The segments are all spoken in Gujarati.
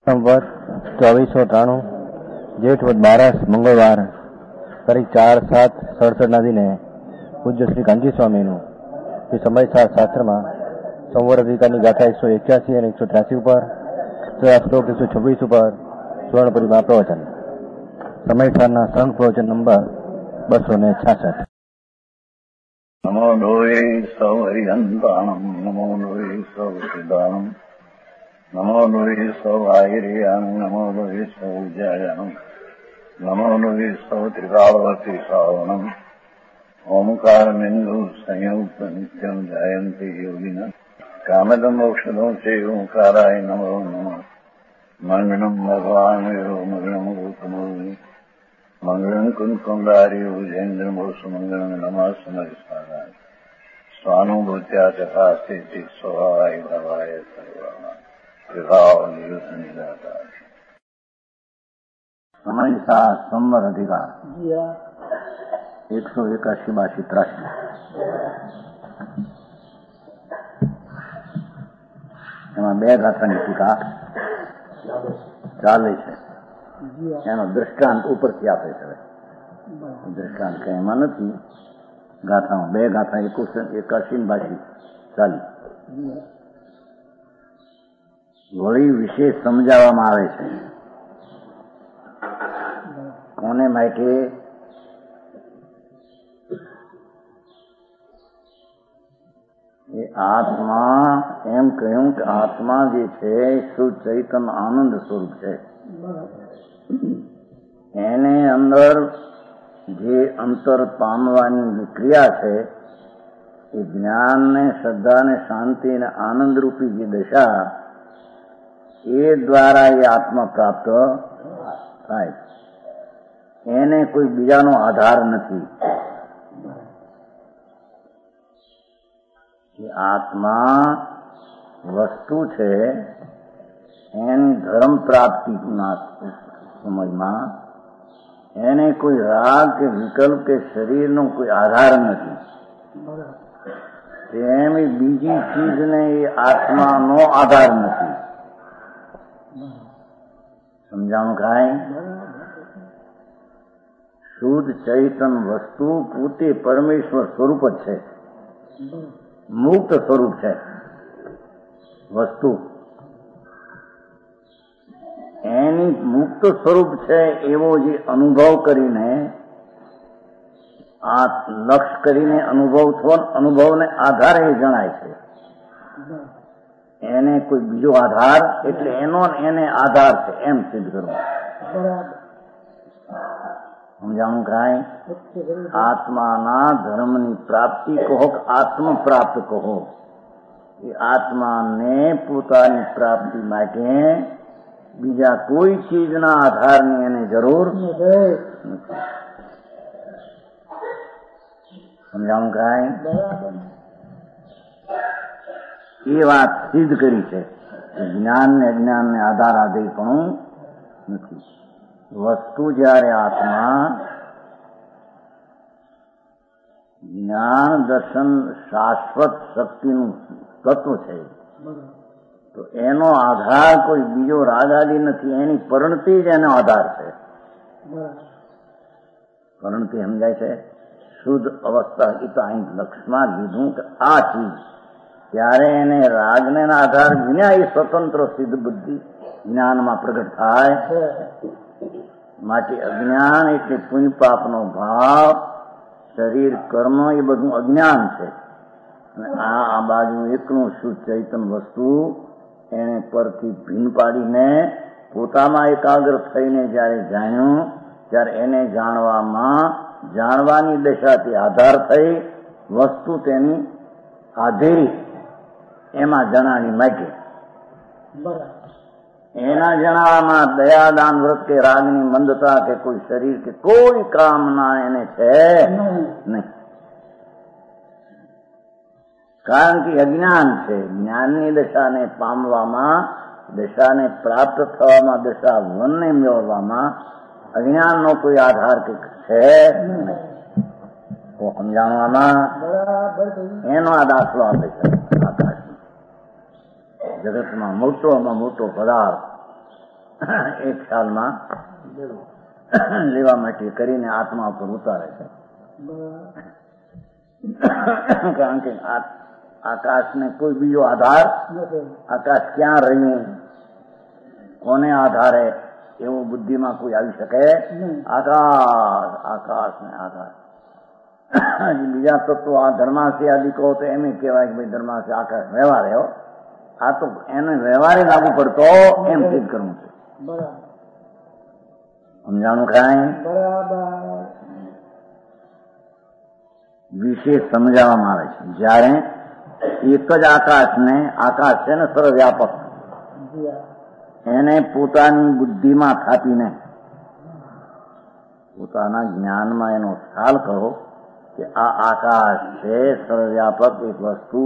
સંવત 2493 જેઠ વદ 12 મંગળવાર તારીખ 4/7/67 દિને પૂજ્ય શ્રી કાંજી સ્વામીનું શ્રી સમયસાર શાસ્ત્રમાં સંવર અધિકારની ગાથા 181 અને 183 ઉપર તથા શ્લોક 126 ઉપર સ્વર્ણપુરીમાં પ્રવચન. સમયસારના સંઘ પ્રવચન નંબર 266. નમો લોહે સૌ હરિહંતાણમ નમો લોહે સૌ સિદ્ધાણમ નમો લોહે સૌ આયર્યામ નમો લોહે સૌ વિજયામ નમો લોહે સૌ ત્રિકાળવતી શ્રાવણમ ઓમકારમિંદુ સંયુક્ત નિત્યમ જયંતી યોગિના કામદમ મોક્ષદો છે ઓંકારાય નમો નમઃ. મંગળમ ભગવાન મંગળમ ગૌતમો મંગળમ કુંકુંડાર્યો જૈન્દ્રમોષ મંગળમ નમઃ સમરિસ્વાદાય સ્વાનુભૂત્યા ચકાસ્તે સ્વભાવાય ભવાય સર્વાના વિભાવ નિદાતા. સમયસાર સંવર અધિકાર 181-82. એમાં 2 ગાથાની ટીકા ચાલે છે. એનો દ્રષ્ટાંત ઉપરથી આપે છે. દ્રષ્ટાંત કઈ એમાં નથી. ગાથામાં 2 ગાથા 81-82 ચાલી. વળી વિશેષ સમજાવવામાં આવે છે. કોને માટે? એ આત્મા, એમ કહ્યું કે આત્મા જે છે શુદ્ધ ચૈતન્ય આનંદ સ્વરૂપ છે. એને અંદર જે અંતર પામવાની ક્રિયા છે એ જ્ઞાન ને શ્રદ્ધા ને શાંતિ ને આનંદ રૂપી જે દશા એ દ્વારા એ આત્મા પ્રાપ્ત થાય. એને કોઈ બીજાનો આધાર નથી. આત્મા વસ્તુ છે. એની ધર્મ પ્રાપ્તિના સમયમાં એને કોઈ રાગ કે વિકલ્પ કે શરીરનો કોઈ આધાર નથી. એમ બીજી ચીજને એ આત્માનો આધાર નથી. સમજાણું કાંઈ? શુદ્ધ ચૈતન વસ્તુ પોતે પરમેશ્વર સ્વરૂપ જ છે. મુક્ત સ્વરૂપ છે વસ્તુ. એની મુક્ત સ્વરૂપ છે એવો જે અનુભવ કરીને આ લક્ષ કરીને અનુભવને આધારે એ જણાય છે. એને કોઈ બીજો આધાર એટલે એનો એને આધાર છે એમ સિદ્ધ કરવું. સમજાણું કાંઈ? આત્માના ધર્મની પ્રાપ્તિ કહો કે આત્મ પ્રાપ્ત કહો, એ આત્માને પોતાની પ્રાપ્તિ માટે બીજા કોઈ ચીજના આધારની એને જરૂર નથી. સમજાણું કાંઈ? એ વાત સિદ્ધ કરી છે કે જ્ઞાન ને અજ્ઞાનને આધાર આધીપણું નથી. વસ્તુ જ્યારે આત્મા જ્ઞાન દર્શન શાશ્વત શક્તિનું તત્વ છે તો એનો આધાર કોઈ બીજો રાગાદી નથી. એની પરિણતિ જ એનો આધાર છે. પરિણતિ સમજાય છે? શુદ્ધ અવસ્થા એ તો અહીં લક્ષમાં લીધું કે આ ચીજ ત્યારે એને રાગને આધાર વિના એ સ્વતંત્ર સિદ્ધ બુદ્ધિ જ્ઞાનમાં પ્રગટ થાય. માટે અજ્ઞાન એટલે પુણ્ય પાપનો ભાવ, શરીર કર્મ એ બધું અજ્ઞાન છે. અને આ બાજુ એકનું શુદ્ધ ચૈતન વસ્તુ એને પરથી ભીન પાડીને પોતામાં એકાગ્ર થઈને જયારે જાણ્યું ત્યારે એને જાણવાની દશાથી આધાર થઈ વસ્તુ તેની આધેરી એમાં જણાની માટે એના જણાવવામાં દયાદાન વ્રત કે રાગની મંદતા કે કોઈ શરીર કે કોઈ કામના એને છે નહીં. કારણ કે અજ્ઞાન છે. જ્ઞાનની દશાને પામવામાં, દશાને પ્રાપ્ત થવામાં, દશા વનને મેળવવામાં અજ્ઞાનનો કોઈ આધાર કે છે નહીં. તો સમજાવવામાં એનો આ દાખલો આપે છે. જગતમાં મોટોમાં મોટો પદાર્થ એ ખ્યાલમાં લેવા માટે કરીને આત્મા ઉપર ઉતારે છે. કારણ કે આકાશને કોઈ બીજો આધાર, આકાશ ક્યાં રહ્યું, કોને આધારે, એવું બુદ્ધિમાં કોઈ આવી શકે? આકાશ ને આધાર. બીજા તત્વો આ ધર્માસી આદિ કહો તો એમ કહેવાય કે ભાઈ ધર્માસી આકાશ વ્યવહાર એવો. આ તો એને વ્યવહારે લાગુ પડતો એમ સિદ્ધ કરવું છે. સમજાણું કાંઈ? વિશેષ સમજાવવામાં આવે છે. જયારે એક જ આકાશને, આકાશ છે ને સર્વવ્યાપક, એને પોતાની બુદ્ધિમાં થાપીને પોતાના જ્ઞાનમાં એનો ખ્યાલ કરો કે આ આકાશ છે સર્વવ્યાપક એક વસ્તુ,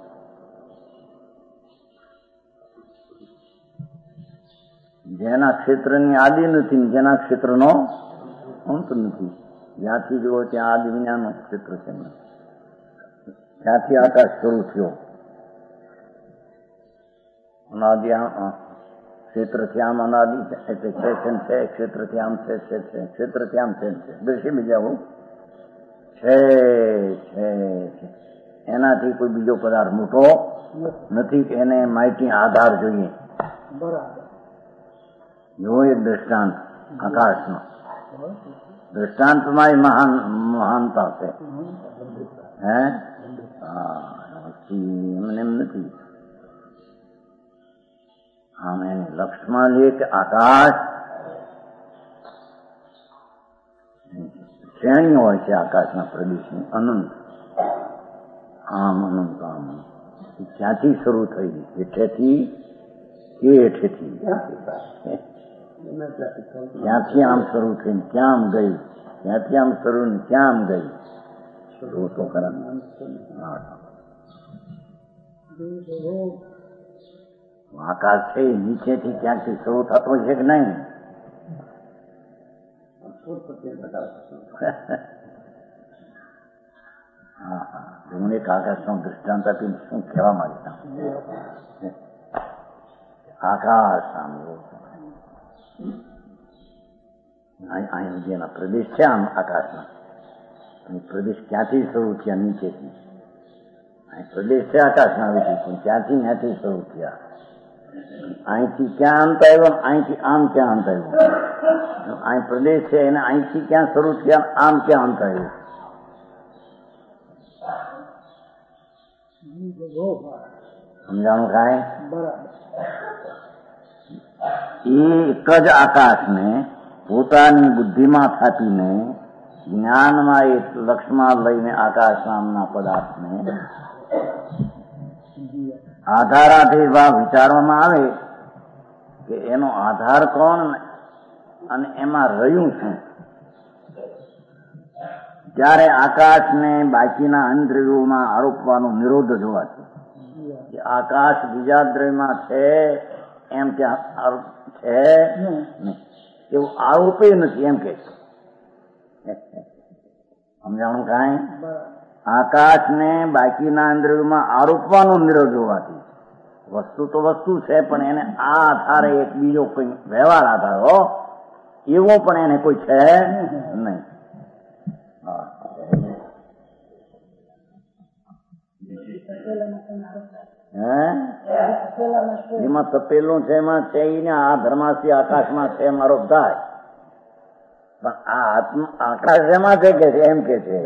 જેના ક્ષેત્રની આદિ નથી, જેના ક્ષેત્રનો અંત નથી. જ્યાંથી જુઓ ત્યાં આદિ વિનાનું ક્ષેત્ર છે. ત્યાંથી આકાશ શરૂ થયો. અનાદિ ક્ષેત્રથી આમ અનાદિ એટલે છે, ક્ષેત્રથી આમ છે, ક્ષેત્રથી આમ છે. દર્શી બીજા હું છે. એનાથી કોઈ બીજો પદાર્થ મોટો નથી. એને માહિતી આધાર જોઈએ. જો એક દ્રષ્ટાંત આકાશનો, દ્રષ્ટાંતમાં મહાનતા છે. એમને એમ નથી. આમ એને લક્ષમાં લે કે આકાશ શ્રેણી હોય છે આકાશના પ્રદેશની, અનંત. આમ અનંત આમ ક્યાંથી શરૂ થઈ? હેઠેથી કે હેઠેથી? ક્યાંથી આમ શરૂ થઈને ક્યાં આમ ગઈ? ક્યાંથી આમ શરૂ ને ક્યાં આમ ગઈ? શરૂ તો ખરા. આકાશ છે નીચેથી ક્યાંકથી શરૂ થતો છે કે નહીં? હું એક આકાશનો દૃષ્ટાંત આપીને શું કહેવા માંગતા? આકાશ સાંભળો, અહીં જેના પ્રદેશ છે આમ આકાશના, પ્રદેશ ક્યાંથી શરૂ થયા? નીચેથી. અહીં પ્રદેશ છે આકાશના વિશે, પણ ક્યાંથી ત્યાંથી શરૂ થયા? અહીંથી ક્યાં અંત આવ્યો, અહીંથી આમ ક્યાં અંત આવ્યો? અહીં પ્રદેશ છે એને અહીંથી ક્યાં શરૂ થયા, આમ ક્યાં અંત આવ્યો? સમજાણું કાંઈ? એક જ આકાશને પોતાની બુદ્ધિમાં થાપીને જ્ઞાનમાં એક લક્ષમાં લઈને આકાશ નામના પદાર્થને આધારાધીવા વિચારવામાં આવે કે એનો આધાર કોણ અને એમાં રહ્યું શું, ત્યારે આકાશને બાકીના ઇન્દ્રિયોમાં આરોપવાનો નિરોધ જોવાથી કે આકાશ બીજા દ્રવ્યમાં છે એમ ક્યાં છે નહીં, એવું આરોપે નથી એમ કે છે. સમજાણું કાંઈ? આકાશને બાકીના ઇન્દ્રિયોમાં આરોપવાનો નિરોધ હોવાથી વસ્તુ તો વસ્તુ છે, પણ એને આ આધારે એક બીજો કોઈ વ્યવહાર આધારો એવો પણ એને કોઈ છે નહીં. એમાં તપેલું છે, એમાં છે ને આ ધર્માસી આકાશમાં છે એમ આરોપ થાય, પણ આ આકાશ એમાં છે કે એમ કે છે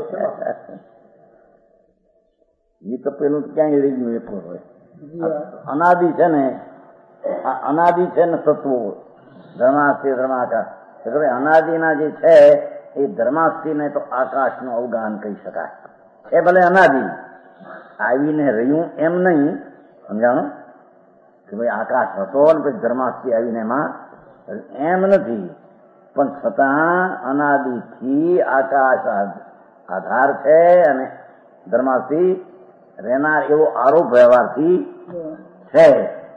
એ તપેલું ક્યાંય રહી ગયું એટલું હોય. અનાદિ છે ને, અનાદિ છે ને તત્વો ધર્માસ્થી ધર્માકાશ, અનાદિના જે છે એ ધર્માસ્થી ને તો આકાશનું અવગાન કહી શકાય છે. ભલે અનાદિ આવીને રહ્યું એમ નહીં, સમજાણું કે ભાઈ આકાશ હતો ને પછી ધર્માસ્થી આવીને એમાં એમ નથી, પણ છતાં અનાદિથી આકાશ આધાર છે અને ધર્માસ્થી રહેનાર એવો આરોપ વ્યવહારથી છે.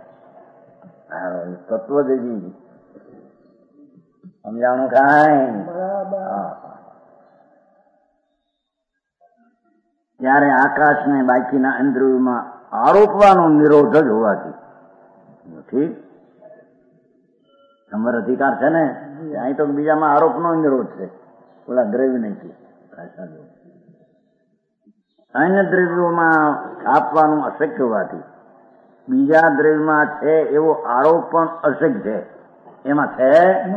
તત્વજી સમજાણું કાંઈ? ત્યારે આકાશને બાકીના ઇન્દ્રિયોમાં આરોપવાનો નિરોધ જ હોવાથી, ઠીક તમારો અધિકાર છે ને, અહીં તો બીજામાં આરોપનો વિરોધ છે, ઓલા દ્રવ્ય નહીં. અન્ય દ્રવ્યોમાં આપવાનું અશક્ય હોવાથી બીજા દ્રવ્યમાં છે એવો આરોપ પણ અશક્ય છે. એમાં છે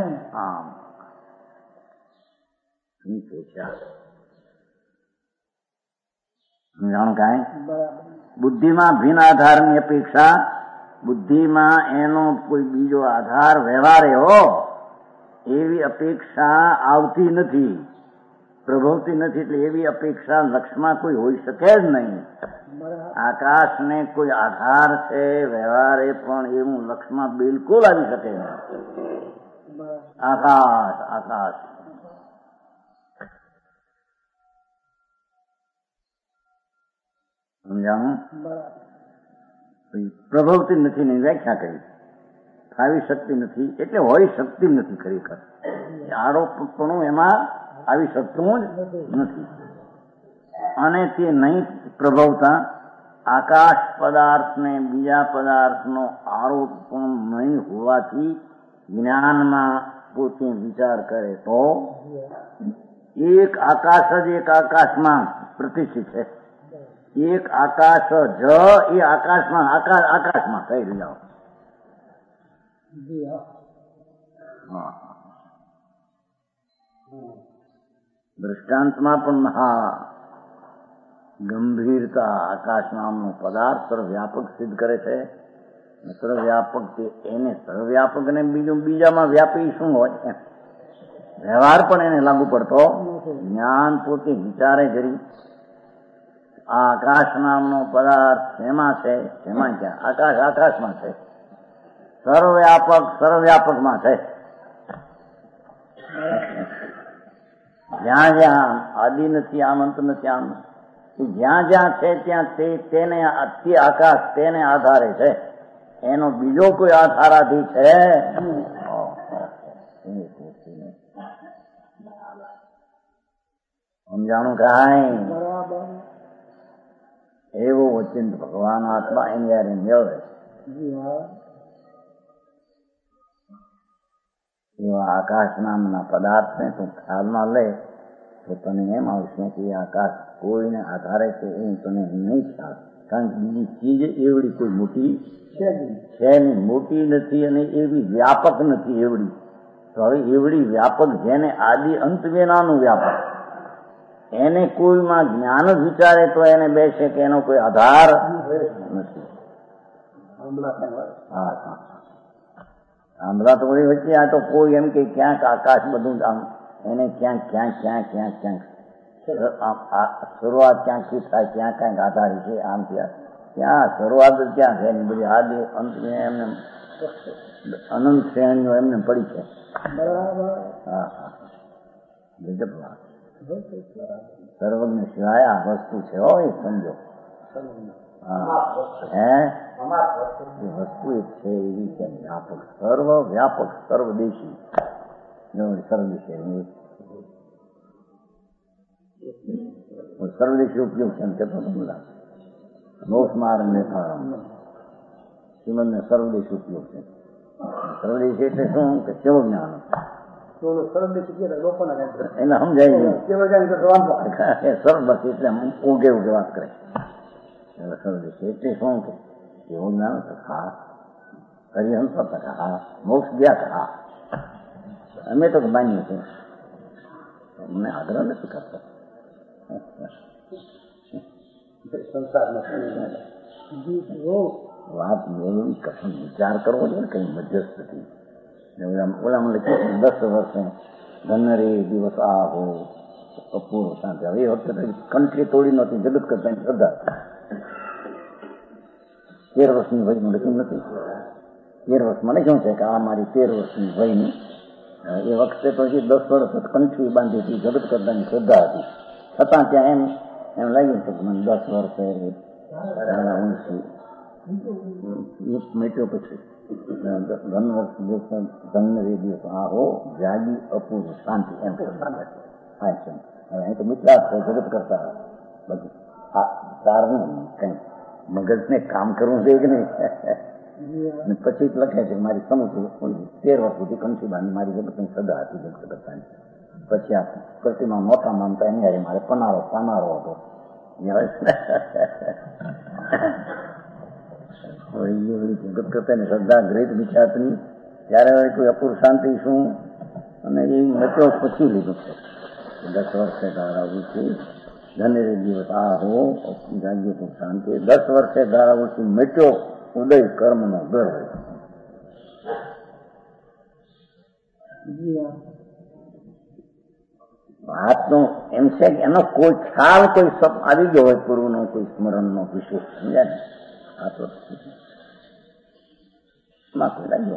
સમજાણું કાંઈ? બુદ્ધિમાં ભિન્ન આધારની અપેક્ષા, બુદ્ધિમાં એનો કોઈ બીજો આધાર વ્યવહાર એવો એવી અપેક્ષા આવતી નથી, પ્રભવતી નથી. એટલે એવી અપેક્ષા લક્ષમાં કોઈ હોઈ શકે જ નહીં. આકાશને કોઈ આધાર છે વ્યવહારે, પણ એવું લક્ષમાં બિલકુલ આવી શકે નહીં. આકાશ આકાશ સમજાણું? પ્રભવતી નથી ની વ્યાખ્યા કરી, આવી શકતી નથી એટલે હોઈ શકતી નથી. ખરેખર આરોપપણું એમાં આવી શકતું જ નથી. અને તે નહીં પ્રભવતા આકાશ પદાર્થને બીજા પદાર્થનો આરોપ પણ નહીં હોવાથી જ્ઞાનમાં પોતે વિચાર કરે તો એક આકાશ જ એક આકાશમાં પ્રતિષ્ઠિત છે. એક આકાશ જ એ આકાશમાં આકાશમાં કહી રહ્યા. દ્રષ્ટાંતમાં પણ મહા ગંભીરતા આકાશ નામનો પદાર્થ સર્વવ્યાપક સિદ્ધ કરે છે. સર્વવ્યાપક તે એને સર્વવ્યાપક ને બીજામાં વ્યાપી શું હોય? વ્યવહાર પણ એને લાગુ પડતો જ્ઞાન પોતે વિચારે કરી આ આકાશ નામનો પદાર્થ શેમાં છે, શેમાં ક્યાં? આકાશ આકાશમાં છે, સર્વવ્યાપક સર્વવ્યાપકમાં છે. જ્યાં જ્યાં આદિ નથી, આમ અંત નથી, આમ જ્યાં જ્યાં છે ત્યાં તેને તે આકાશ તેને આધારે છે. એનો બીજો કોઈ આધારાધી છે? સમજાણું કાંઈ? એવો વચિંત ભગવાન આત્મા એની યારે મેળવે એવા આકાશ નામના પદાર્થને તું ખ્યાલમાં લે તો તને એમ આવશે કે આકાશ કોઈને આધારે છે એ તને નહીં ખ્યાલ. કારણ કે બીજી ચીજ એવડી કોઈ મોટી છે નહીં, મોટી નથી અને એવી વ્યાપક નથી એવડી. તો હવે એવડી વ્યાપક જેને આદિ અંત વિનાનું વ્યાપક એને કોઈમાં જ્ઞાન જ વિચારે તો એને બેસે કે એનો કોઈ આધાર નથી. આંબળા તો બધી વચ્ચે આ તો કોઈ એમ કે ક્યાંક આકાશ બધું આમ એને ક્યાંક ક્યાંક ક્યાંક ક્યાંક ક્યાંક શરૂઆત ક્યાંકથી થાય, ક્યાં ક્યાંક આધારી છે. આમ ત્યાં શરૂઆત જ ક્યાં છે એની બધી આદિ અંત એમને અનંત શ્રેણીઓ એમને પડી છે. હા હા ગજબ વાત. સર્વજ્ઞ સિવાય આ વસ્તુ છે હો, એ સમજો. હે વસ્તુ એક છે એવી છે વ્યાપક, સર્વ વ્યાપક, સર્વદેશી. સર્વદેશી સર્વદેશી ઉપયોગ છે તે બધા મોક્ષ માર્ગ ને શ્રીમદ સર્વદેશી ઉપયોગ છે. સર્વદેશી એટલે શું કે કેવું જ્ઞાન એને સમજાય સર્વ બસ એટલે ઉગે ઉગે વાત કરે. સર્વદેશી એટલે શું કે કેવું જ્ઞાન હા હરિહંસ હા મોક્ષ ગયા હા અમે તો માનીએ છીએ, અમને આગ્રહ નથી કરતા. વાત એવી કશું વિચાર કરવો જોઈએ ને કઈ મધ્યસ્થથી. ઓલામાં લખ્યું 10 વર્ષે ધનરે દિવસ આહો અપૂર્વ શાંતિ. હવે એ વખતે કંઠી તોડી નહોતી, જગત કરતા શ્રદ્ધા. 13 વર્ષની વયનું લખ્યું નથી. 13 વર્ષમાં લખ્યું છે કે આ મારી 13 વર્ષની વયની. એ વખતે તો હજી 10 વર્ષ કંઠી બાંધી હતી, જગત કરતાની શ્રદ્ધા હતી. છતાં ત્યાં એમ લાગ્યું કે મને 10 વર્ષે મેટ્યો પછી ધનરે દિવસ આહો જાગી અપૂર્વ શાંતિ એમ હવે અહીં તો મિત્રાત છે જગત કરતા બધું. આ તારનું કઈ મગજને કામ કરવું જોઈએ કે નહીં? અને પછી લખે છે મારી સમુદ્ર 13 વર્ષ સુધી કંઠીબાની મારી જગતની સદા હતી જગતની. પછી આ પ્રતિમા મોટા માનતા એની મારે પાનારો હતો. જગત કરતા શ્રદ્ધા ગ્રેટ વિખ્યાતની ત્યારે કોઈ અપૂર શાંતિ શું અને એ મેટ્રો પછી લીધું છે. 10 વર્ષે ધારાવું ધનેરી દિવસ આ હો જાગ્ય તો શાંતિ. 10 વર્ષે ધારાવું મેટ્યો ઉદય કર્મનો દર. વાતનો એમ છે કે એનો કોઈ ખ્યાલ કોઈ આવી ગયો હોય પૂર્વનો કોઈ સ્મરણનો વિશેષ સમજ્યા ને. આ તો કોઈ લાગ્યો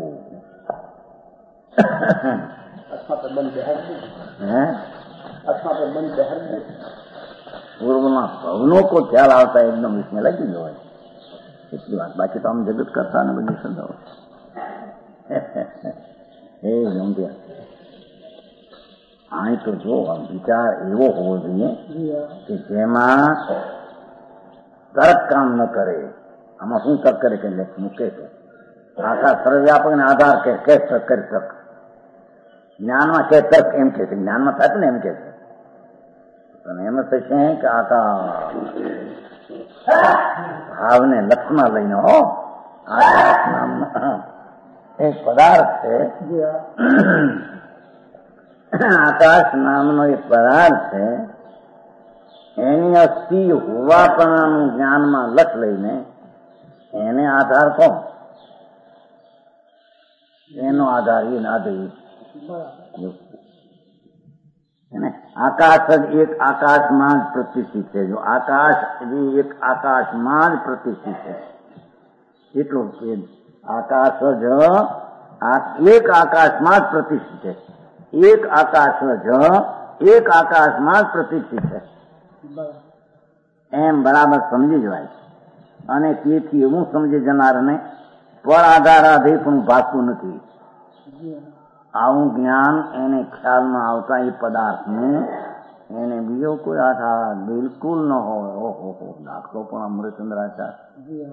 પૂર્વના ભવનો કોઈ ખ્યાલ આવતા એકદમ વિસ્મય લાગી ગયો હોય એટલી વાત. બાકી તો આમ જગત કરતા ને બધી સંદાઓ એ નોંધ્યા. અહીં તો જો વિચાર એવો હોવો જોઈએ કે જેમાં તર્ક કામ ન કરે. આમાં શું તર્ક કરે કે મૂકે છે આખા સર્વવ્યાપક ને આધાર કે તર્ક કરી તર્ક. જ્ઞાનમાં કે તર્ક એમ કે છે, જ્ઞાનમાં થતું ને એમ કે છે. અને એમ થશે કે આખા ભાવને લક્ષમાં લઈને હો આકાશ નામનો એક પદાર્થ છે. આકાશ નામનો એક પદાર્થ છે. એની અસ્થિ હોવાપણાનું જ્ઞાનમાં લક્ષ લઈને એને આધાર કોણ? એનો આધાર એ ના દે. આકાશ જ એક આકાશમાં જ પ્રતિષ્ઠિત છે. જો આકાશ એ એક આકાશમાં જ પ્રતિષ્ઠિત છે એટલું આકાશ જ એક આકાશમાં જ પ્રતિષ્ઠિત છે. એક આકાશ જ એક આકાશમાં જ પ્રતિષ્ઠિત છે. એમ બરાબર સમજી જવાય. અને તેથી એવું સમજી જનારને પર આધારાધે પણ ભાગતું નથી. આવું જ્ઞાન એને ખ્યાલમાં આવતા એ પદાર્થને એને બીજો કોઈ આધાર બિલકુલ ન હોય. ઓહો દાખલો પણ અમૃતચંદ્રાચાર્ય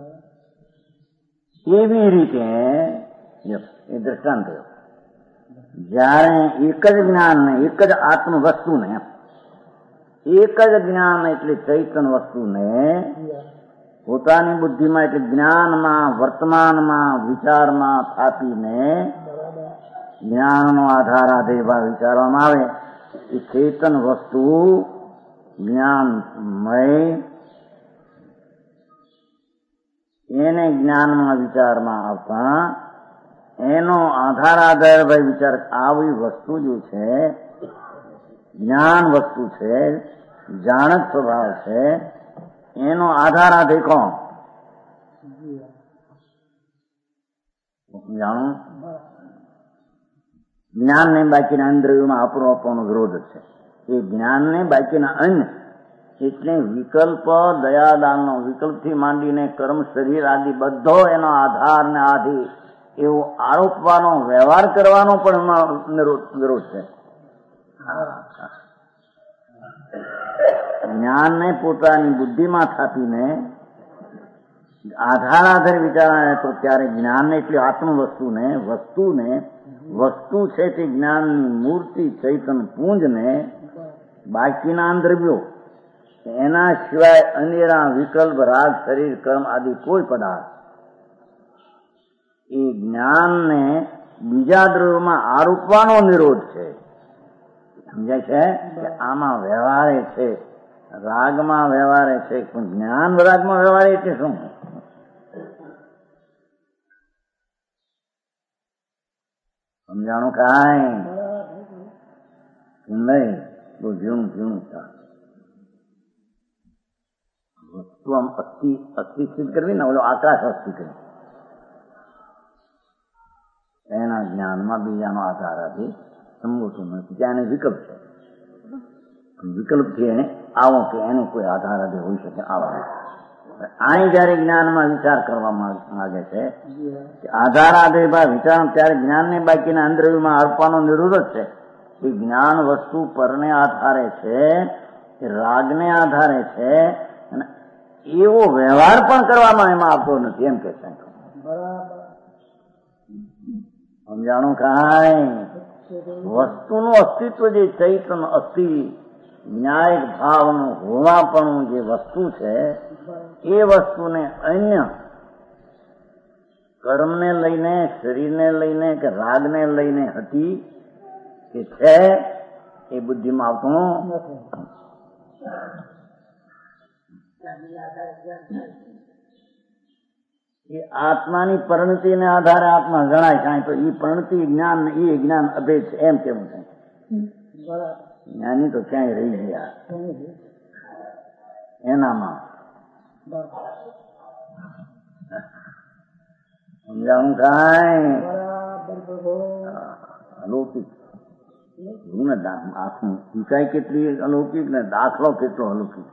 એવી રીતે એ દ્રષ્ટાંત થયો. જયારે એક જ જ્ઞાનને એક જ આત્મ વસ્તુને એક જ જ્ઞાન એટલે ચૈતન વસ્તુને પોતાની બુદ્ધિમાં એટલે જ્ઞાનમાં વર્તમાનમાં વિચારમાં થાપીને જ્ઞાનનો આધાર આધેવા વિચારવામાં આવે એ ચેતન વસ્તુ જ્ઞાનમય એને જ્ઞાનમાં વિચારમાં આવતા એનો આધાર ભાઈ વિચાર આવી વસ્તુ જો છે જ્ઞાન વસ્તુ છે, જાણત સ્વભાવ છે, એનો આધાર આધે કોણ? જાણું જ્ઞાનને બાકીના ઇન્દ્રિયોમાં આપરો આપવાનો વિરોધ છે. એ જ્ઞાનને બાકીના અન્ય એટલે વિકલ્પ દયાદાનનો વિકલ્પથી માંડીને કર્મ શરીર આદિ બધો એનો આધાર ને આધિ એવો આરોપવાનો વ્યવહાર કરવાનો પણ એમાં વિરોધ છે. જ્ઞાનને પોતાની બુદ્ધિમાં થાપીને આધાર આધાર વિચારણા તો ત્યારે જ્ઞાનને એટલે આત્મ વસ્તુ છે તે જ્ઞાનની મૂર્તિ ચૈતન પુંજને બાકીના દ્રવ્યો એના સિવાય અનેરા વિકલ્પ રાગ શરીર કર્મ આદિ કોઈ પદાર્થ એ જ્ઞાનને બીજા દ્રવ્યોમાં આરોપવાનો નિરોધ છે. સમજાય છે કે આમાં વ્યવહારે છે, રાગમાં વ્યવહારે છે, પણ જ્ઞાન રાગમાં વ્યવહારે એટલે શું? સમજાણું કાંઈ નહીં. બહુ ઝીણું વસ્તુ આમ અસ્થિ સ્થિત કરવી ને ઓલો આકાશ અસ્થિ કરવી એના જ્ઞાનમાં બીજાનો આધાર આપી સંબોધતું નથી. ત્યાં એને વિકલ્પ છે. વિકલ્પથી એને આવો કે એને કોઈ આધાર આધે હોઈ શકે આવા. અહીં જયારે જ્ઞાનમાં વિચાર કરવામાં માંગે છે કે આધાર આધે વિચાર ત્યારે જ્ઞાનને બાકીના અંદરવ્યમાં અર્પવાનો નિરોધ જ છે. એ જ્ઞાન વસ્તુ પરને આધારે છે, રાગને આધારે છે અને એવો વ્યવહાર પણ કરવામાં એમાં આવતો નથી એમ કે છે. સમજાણું કાંઈ? વસ્તુનું અસ્તિત્વ જે ચૈતન અસ્થિ ન્યાયિક ભાવનું હોવાપણું જે વસ્તુ છે એ વસ્તુને અન્ય કર્મને લઈને, શરીરને લઈને કે રાગને લઈને હતી કે છે એ બુદ્ધિમાં આવતું એ આત્માની પરિણતિને આધારે આત્મા જણાય. કાંઈ તો એ પરિણતિ જ્ઞાન એ જ્ઞાન અભેદ છે એમ કેવું છે. જ્ઞાની તો ક્યાંય રહી ગયા એનામાં. સમજાણું કાંઈ? અલૌકિક આખું ઈકાઈ કેટલી અલૌકિક ને દાખલો કેટલો અલૌકિક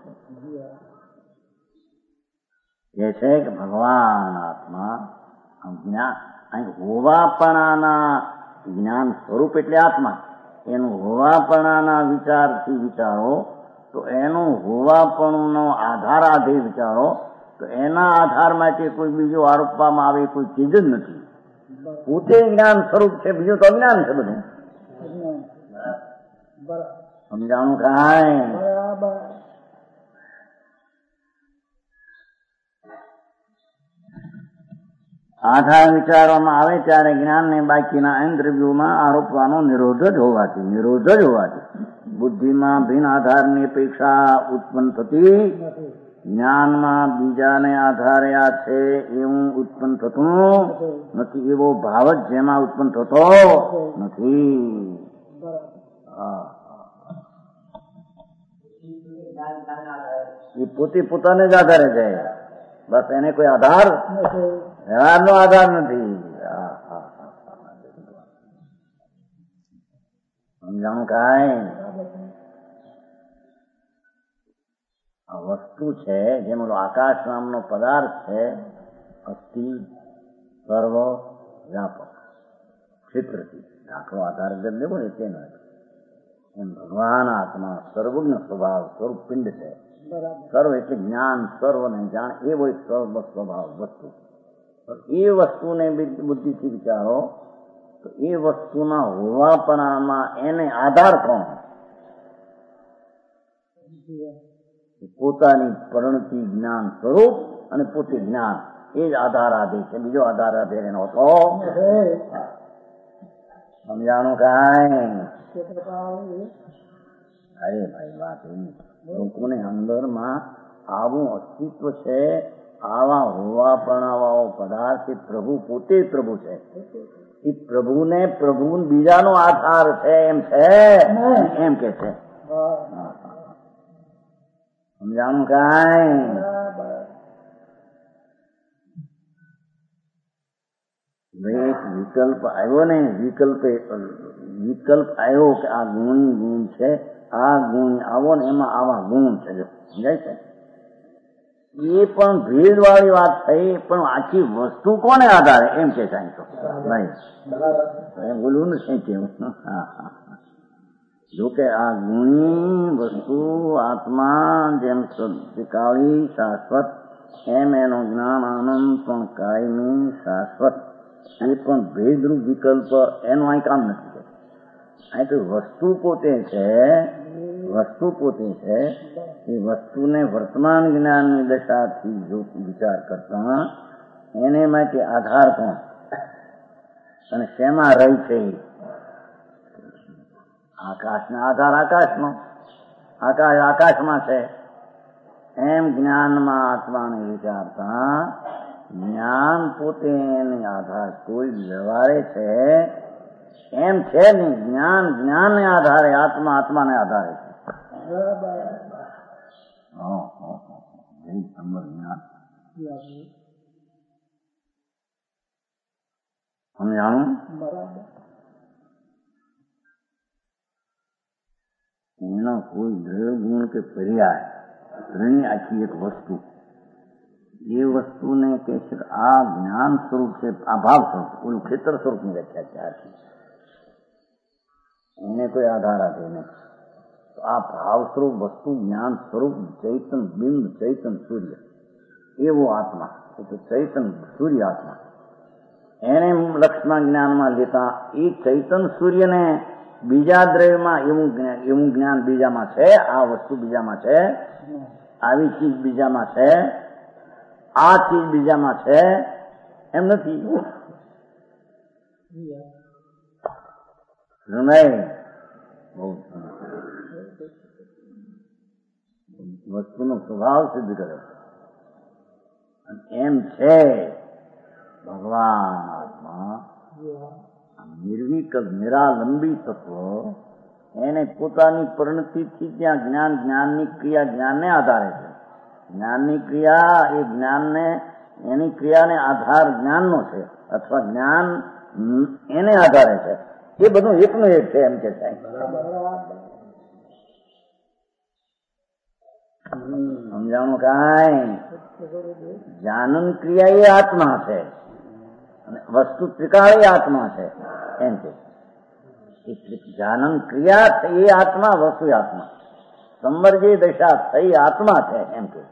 છે. એ છે કે ભગવાન આત્મા જ્ઞાન હોવાપણાના જ્ઞાન સ્વરૂપ એટલે આત્મા. એનું હોવાપણાના વિચારથી વિચારો તો એનું હોવાપણુંનો આધાર આધે વિચારો તો એના આધાર માટે કોઈ બીજો આરોપવામાં આવે કોઈ ચીજ જ નથી. પોતે જ્ઞાન સ્વરૂપ છે, બીજું તો અજ્ઞાન છે બધું. સમજાણું કાંઈ? આધાર વિચારવામાં આવે ત્યારે જ્ઞાનને બાકીના ઇન્દ્રિયોમાં આરોપવાનો નિરોધ જ હોવાથી બુદ્ધિમાં ભિન્ન આધારની અપેક્ષા ઉત્પન્ન થતી જ્ઞાનમાં બીજાને આધારે આ છે એવું ઉત્પન્ન થતું નથી. એવો ભાવ જ જેમાં ઉત્પન્ન થતો નથી. એ પોતે પોતાને જ આધારે છે. બસ એને કોઈ આધાર વ્યવહારનો આધાર નથી. સમજાણું કાંઈ? આ વસ્તુ છે જેમ આકાશ નામનો પદાર્થ છે, અસ્થિ સર્વ વ્યાપક ક્ષેત્રથી દાખલો આધાર લેવો ને તે નથી. એમ ભગવાન આત્મા સર્વજ્ઞ સ્વભાવ સ્વરૂપ પિંડ છે. સર્વ એટલે જ્ઞાન, સર્વને જાણ એવો સર્વ સ્વભાવ વસ્તુ. એ વસ્તુને બુદ્ધિથી વિચારો તો એ વસ્તુના હોવાપણામાં એને આધાર કોણ? પોતાની પરિણતિ જ્ઞાન સ્વરૂપ અને પોતે જ્ઞાન એ જ આધાર આધે છે. બીજો આધાર આધે એનો હતો. સમજાણું કાંઈ? અરે ભાઈ વાત એવી લોકોને અંદરમાં આવું અસ્તિત્વ છે, આવા હોવાપણાવાળો પદાર્થ એ પ્રભુ પોતે પ્રભુ છે. એ પ્રભુને પ્રભુ બીજાનો આધાર છે એમ છે એમ કે છે. સમજાણું કાંઈ? એક વિકલ્પ આવ્યો ને, વિકલ્પ આવ્યો કે આ ગુણ છે, આ ગુણ આવો ને એમાં આવા ગુણ છે. સમજાય છે? એ પણ ભેદ વાળી વાત થઈ, પણ આખી વસ્તુ કોને આધારે એમ કે સાહેબ તો ભાઈ બોલવું નથી કેવું. જોકે આ ગુણી વસ્તુ આત્મા જેમ સદકાળી શાશ્વત એમ એનું જ્ઞાન આનંદ પણ કાયમી શાશ્વત. એ પણ ભેદરૂપ વિકલ્પ એનું અહીં કામ નથી. અહીં તો વસ્તુ પોતે છે. એ વસ્તુને વર્તમાન જ્ઞાનની દશાથી જો વિચાર કરતા એને માટે આધાર કોણ અને શેમાં રહી છે? આકાશનો આધાર આકાશનો, આકાશ આકાશમાં છે. એમ જ્ઞાનમાં આત્માને વિચારતા જ્ઞાન પોતે એને આધાર કોઈ વ્યવહારે છે એમ છે નહીં. જ્ઞાન જ્ઞાનને આધારે, આત્મા આત્માને આધારે છે. સમજાણું? એનો કોઈ દ્રવ્ય ગુણ કે પર્યાય ત્રણેય આખી એક વસ્તુ. એ વસ્તુને કે છે આ જ્ઞાન સ્વરૂપ છે, આ ભાવ સ્વરૂપ, ઓલું ક્ષેત્ર સ્વરૂપની વ્યાખ્યા છે. એને કોઈ આધાર આપે નહીં. આ ભાવ સ્વરૂપ વસ્તુ જ્ઞાન સ્વરૂપ ચૈતન બિંબ, ચૈતન સૂર્ય એવો આત્મા. એ તો ચૈતન સૂર્ય આત્મા એને લક્ષમાં જ્ઞાનમાં લેતા એ ચૈતન સૂર્યને બીજા દ્રવ્યમાં એવું જ્ઞાન બીજામાં છે, આ વસ્તુ બીજામાં છે, આવી ચીજ બીજામાં છે, આ ચીજ બીજામાં છે, એમ નથી. વસ્તુનો સ્વભાવ સિદ્ધ કરે એમ છે. ભગવાન આત્મા નિર્વિકલ્પ નિરાલંબી તત્વ એને પોતાની પરિણતિથી ત્યાં જ્ઞાનની ક્રિયા જ્ઞાનને આધારે છે. જ્ઞાનની ક્રિયા એ જ્ઞાનને એની ક્રિયાને આધાર જ્ઞાનનો છે અથવા જ્ઞાન એને આધારે છે. એ બધું એકનું એક છે એમ કે સાહેબ. સમજાણું કાંઈ? જાનન ક્રિયા એ આત્મા છે અને વસ્તુ ત્રિકાળ એ આત્મા છે એમ કે. જાનન ક્રિયા છે એ આત્મા, વસ્તુ આત્મા. સંવર્ગી દશા થઈ આત્મા છે એમ કે.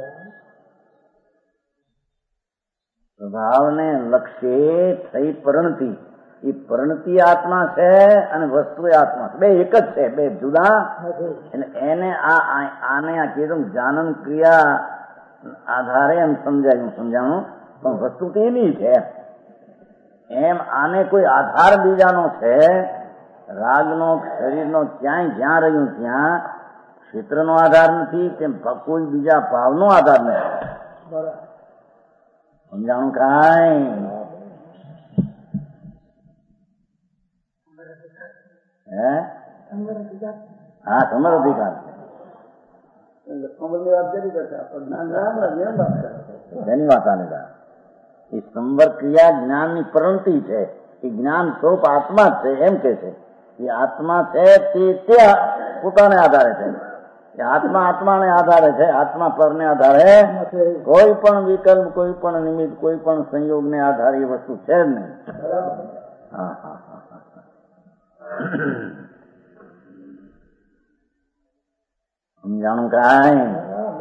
સ્વભાવને લક્ષ્ય થઈ પરિણતિ, એ પરિણતિ આત્મા છે અને વસ્તુ આત્મા છે. બે એક જ છે, બે જુદા. એટલે એને આને આ કીધું જાનન ક્રિયા આધારે એમ સમજાણું પણ વસ્તુ તો એની છે એમ. આને કોઈ આધાર બીજાનો છે, રાગનો શરીરનો ક્યાંય જ્યાં રહ્યું ત્યાં ક્ષેત્રનો આધાર નથી કે કોઈ બીજા ભાવનો આધાર નથી. સમજાણું કાંઈ? હા, સમર અધિકાર એની વાત આને એ સંવર ક્રિયા જ્ઞાનની પરિણતિ છે. એ જ્ઞાન સ્વરૂપ આત્મા છે એમ કે છે. એ આત્મા છે તે પોતાને આધારે છે. એ આત્માને આધારે છે. આત્મા પરને આધારે કોઈ પણ વિકલ્પ, કોઈ પણ નિમિત્ત, કોઈ પણ સંયોગને આધારે એ વસ્તુ છે જ નહીં. હા હા હા. સમજાણું કાંઈ?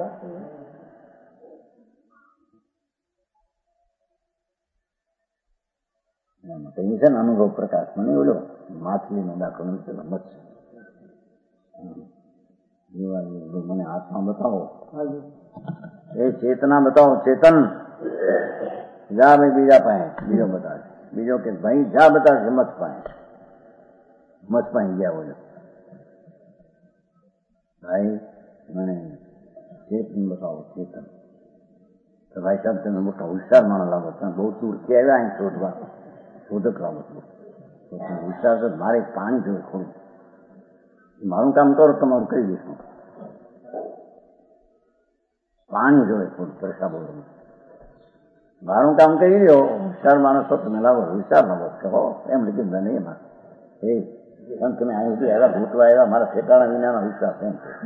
કઈ છે ને અનુભવ પ્રકાશ મને ઓલો માછલીનો દાખલો નથી, મત્સ્ય મને આત્મા બતાવો, એ ચેતના બતાવો. ચેતન જા ભાઈ બીજા પાસે, બીજો બતાવે. બીજો કે ભાઈ જા બતાવે મત પાસે. મત પાસે ગયા બોલો ભાઈ મને ચેતન બતાવો, ચેતન. તો ભાઈ સાહેબ તમે મોટા હોશિયાર માણસ લાગો, તમે બહુ દૂરથી આવ્યા અહીં શોધવા, શોધક લાગો છો. હોશિયાર તો મારે પાણી જોયું થોડું. મારું કામ કરો, તમારું કહી દઈશું. પાણી જોડે થોડું પરેશા બોલો. મારું કામ કહી દો. હોશિયાર માણસ તો તમે લાવો, હોશિયાર લાવો કહો એમ લીધે મને એમાં એ પણ તમે અહીં સુધી આવ્યા, ભૂતવા આવ્યા, મારા ઠેકાણા વિનાનો વિશ્વાસ એમ છે.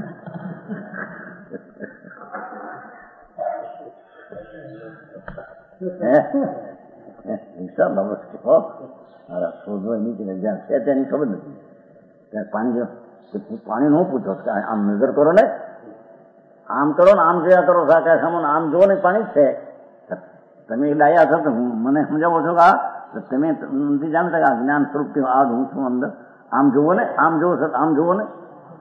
વિશ્વાસ લાવો કહો મારા શોધવા નીચે જ્યાં છે તેની ખબર નથી. ત્યાં પાણી જો પાણી ન પૂછો, આમ નજર કરો ને, આમ કરો ને, આમ જોયા કરો સાકા સામો, આમ જુઓ ને પાણી જ છે. તમે ડાયા છો તો મને સમજાવો છો કે તમે નથી જાણતા કે આ જ્ઞાન સ્વરૂપ આ હું છું અંદર. આમ જુઓ ને, આમ જુઓ સર, આમ જુઓ ને.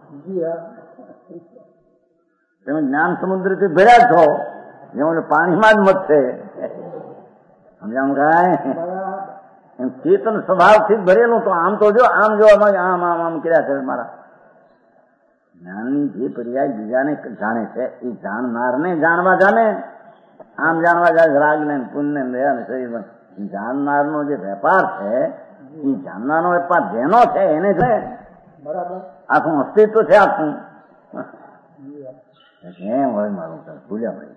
તમે જ્ઞાન સમુદ્રથી ભર્યા છો, જેમ પાણીમાં જ મત છે. સમજાવું કાંઈ? એમ ચેતન સ્વભાવથી જ ભરેલું. તો આમ તો જો, આમ જો, આમ આમ આમ કર્યા કરે મારા. જ્ઞાનની જે પર્યાય બીજાને જાણે છે એ જાણનારને જાણવા જાણે. આમ જાણવા જાય રાગ ને પુણ્ય ને શરીરમાં. જાણનારનો જે વેપાર છે એ જાણનારનો વેપાર જેનો છે એને છે. બરાબર, આખું અસ્તિત્વ છે આખું. કેમ હોય મારું ભૂલ્યા ભાઈ?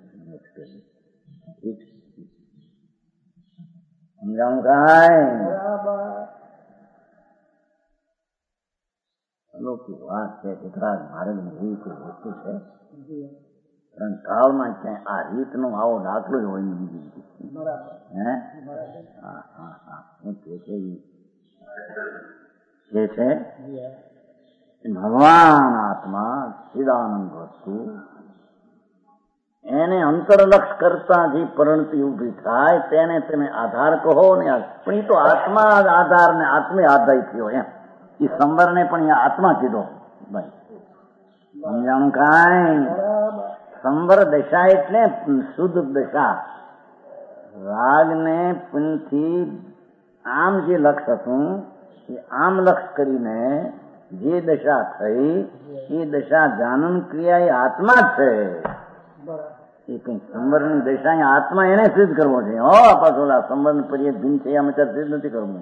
સમજાવું કાંઈ? અલૌકિક વાત છે. ગુજરાત ભારત એવી કોઈ વસ્તુ છે કારણ કાળમાં ક્યાંય આ રીતનો આવો દાખલો જ હોય બીજી. હે હા હા હા શું કે છે ભગવાન આત્મા ચિદાનંદ વસ્તુ એને અંતરલક્ષ કરતા જે પરિણતિ ઉભી થાય તેને તમે આધાર કહો ને. પણ એ તો આત્મા આધાર ને આત્મે આધાય થયો એમ. એ સંવરને પણ એ આત્મા કીધો ભાઈ. સમજાણું કાંઈ? સંવર દશા એટલે શુદ્ધ દશા. રાગને પુનથી આમ જે લક્ષ હતું એ આમ લક્ષ કરીને જે દશા થઈ એ દશા જાનન ક્રિયા એ આત્મા જ છે. એ કઈ સંવરની દશા આત્મા એને સિદ્ધ કરવો છે. હો પાછો સંવર પરિયત ભીન છે આમ સિદ્ધ નથી કરવું.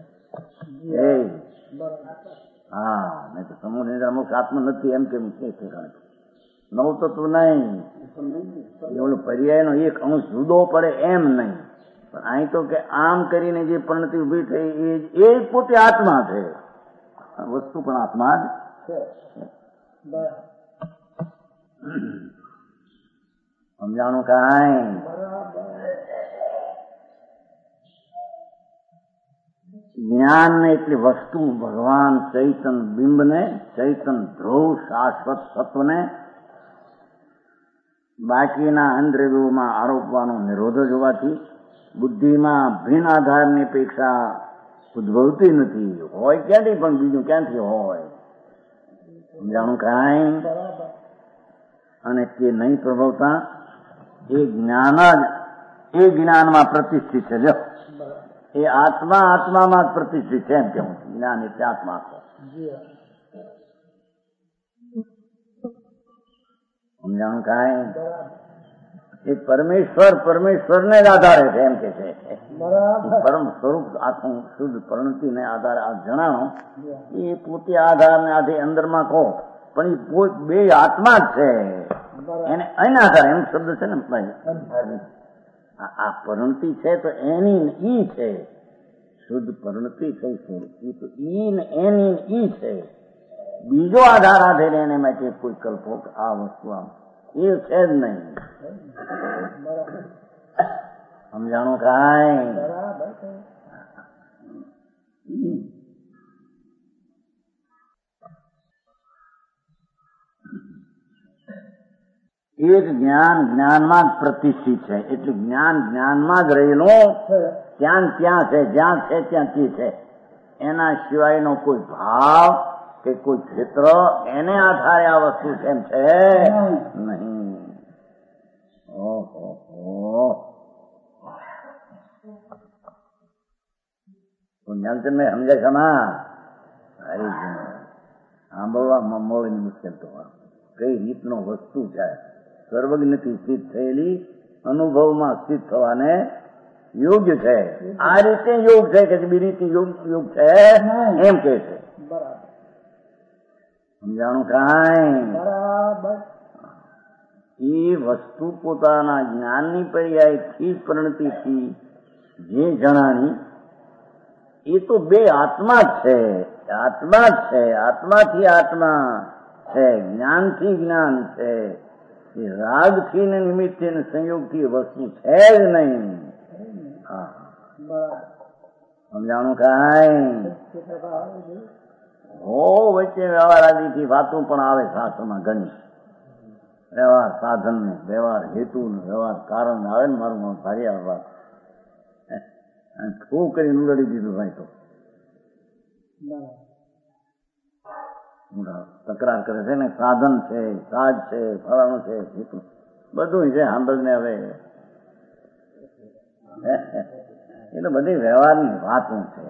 હા, નહીં તો સમૂહ ની અમુક આત્મા નથી એમ કેમ છે નવ તત્વ નહીં. એવડું પર્યાય નો એક અંશ જુદો પડે એમ નહીં. પણ અહીં તો કે આમ કરીને જે પરિણતિ ઉભી થઈ એ પોતે આત્મા છે. વસ્તુ પણ આત્મા જ છે. સમજાણું કાંઈ? જ્ઞાન ને એટલી વસ્તુ ભગવાન ચૈતન બિંબ ને ચૈતન ધ્રુવ શાશ્વત સત્વ ને બાકીના ઇન્દ્રિયોમાં આરોપવાનો નિરોધ જ હોવાથી બુદ્ધિમાં ભિન્ન આધારની અપેક્ષા ઉદ્ભવતી નથી. હોય ક્યાંથી પણ બીજું ક્યાંથી હોય? સમજાણું કાંઈ? અને તે નહીં પ્રભવતા એ જ્ઞાન જ એ જ્ઞાનમાં પ્રતિષ્ઠિત છે. જો એ આત્મા આત્મામાં જ પ્રતિષ્ઠિત છે એમ કેવું. જ્ઞાન એટલે આત્મા છે. સમજાણું કાંઈ? એ પરમેશ્વરને જ આધારે છે એમ કે છે. પરમ સ્વરૂપ આખું શુદ્ધ પરિણતિને આધારે આ જણાવો એ પોતે આધાર ને આધી અંદરમાં કહો પણ એ બે આત્મા જ છે. એને એના આધારે એમ શબ્દ છે ને ભાઈ. આ પરિણતિ છે તો એની ઈ છે. શુદ્ધ પરિણતિ થઈ છે તો ઈ ને એની ઈ છે. બીજો આધાર આધેર એને માટે કોઈ કલ્પો આ વસ્તુ આમ એ છે જ નહીં. સમજાણું કાંઈ? એક જ્ઞાન જ્ઞાનમાં જ પ્રતિષ્ઠિત છે. એટલે જ્ઞાન જ્ઞાનમાં જ રહેલું ત્યાં છે. જ્યાં છે ત્યાં તે છે. એના સિવાયનો કોઈ ભાવ કે કોઈ ક્ષેત્ર એને આધારે આ વસ્તુ એમ છે નહીં. ઓહો જ્ઞાનચંદ ને સમજાય છે ના? સાંભળવા મળવાની મુશ્કેલ તો કઈ રીતનો વસ્તુ છે. સર્વજ્ઞથી સ્થિત થયેલી અનુભવમાં સ્થિત થવાને યોગ્ય છે. આ રીતે યોગ છે કે બી રીતે યોગ છે એમ કે છે. સમજાણું કાંઈ? એ વસ્તુ પોતાના જ્ઞાનની પર્યાયથી પરિણતિથી જે જણાની એ તો બે આત્મા જ છે. આત્મા જ છે. આત્માથી આત્મા છે. જ્ઞાનથી જ્ઞાન છે. એ રાગથી ને નિમિત્તથી ને સંયોગથી વસ્તુ છે જ નહીં. હા, સમજાણું કાંઈ? હો વચ્ચે વ્યવહાર આદિથી વાતું પણ આવે શાસ્ત્રમાં ઘણી. વ્યવહાર સાધન ને વ્યવહાર હેતુ ને વ્યવહાર કારણ આવે ને મારું ભારી આવે વાત. ખૂબ કરીને ઉડાડી દીધું ભાઈ. તો તકરાર કરે છે ને સાધન છે, સાજ છે, ફલાણું છે, હેતુ બધું છે. સાંભળને હવે એ તો બધી વ્યવહારની વાતો છે.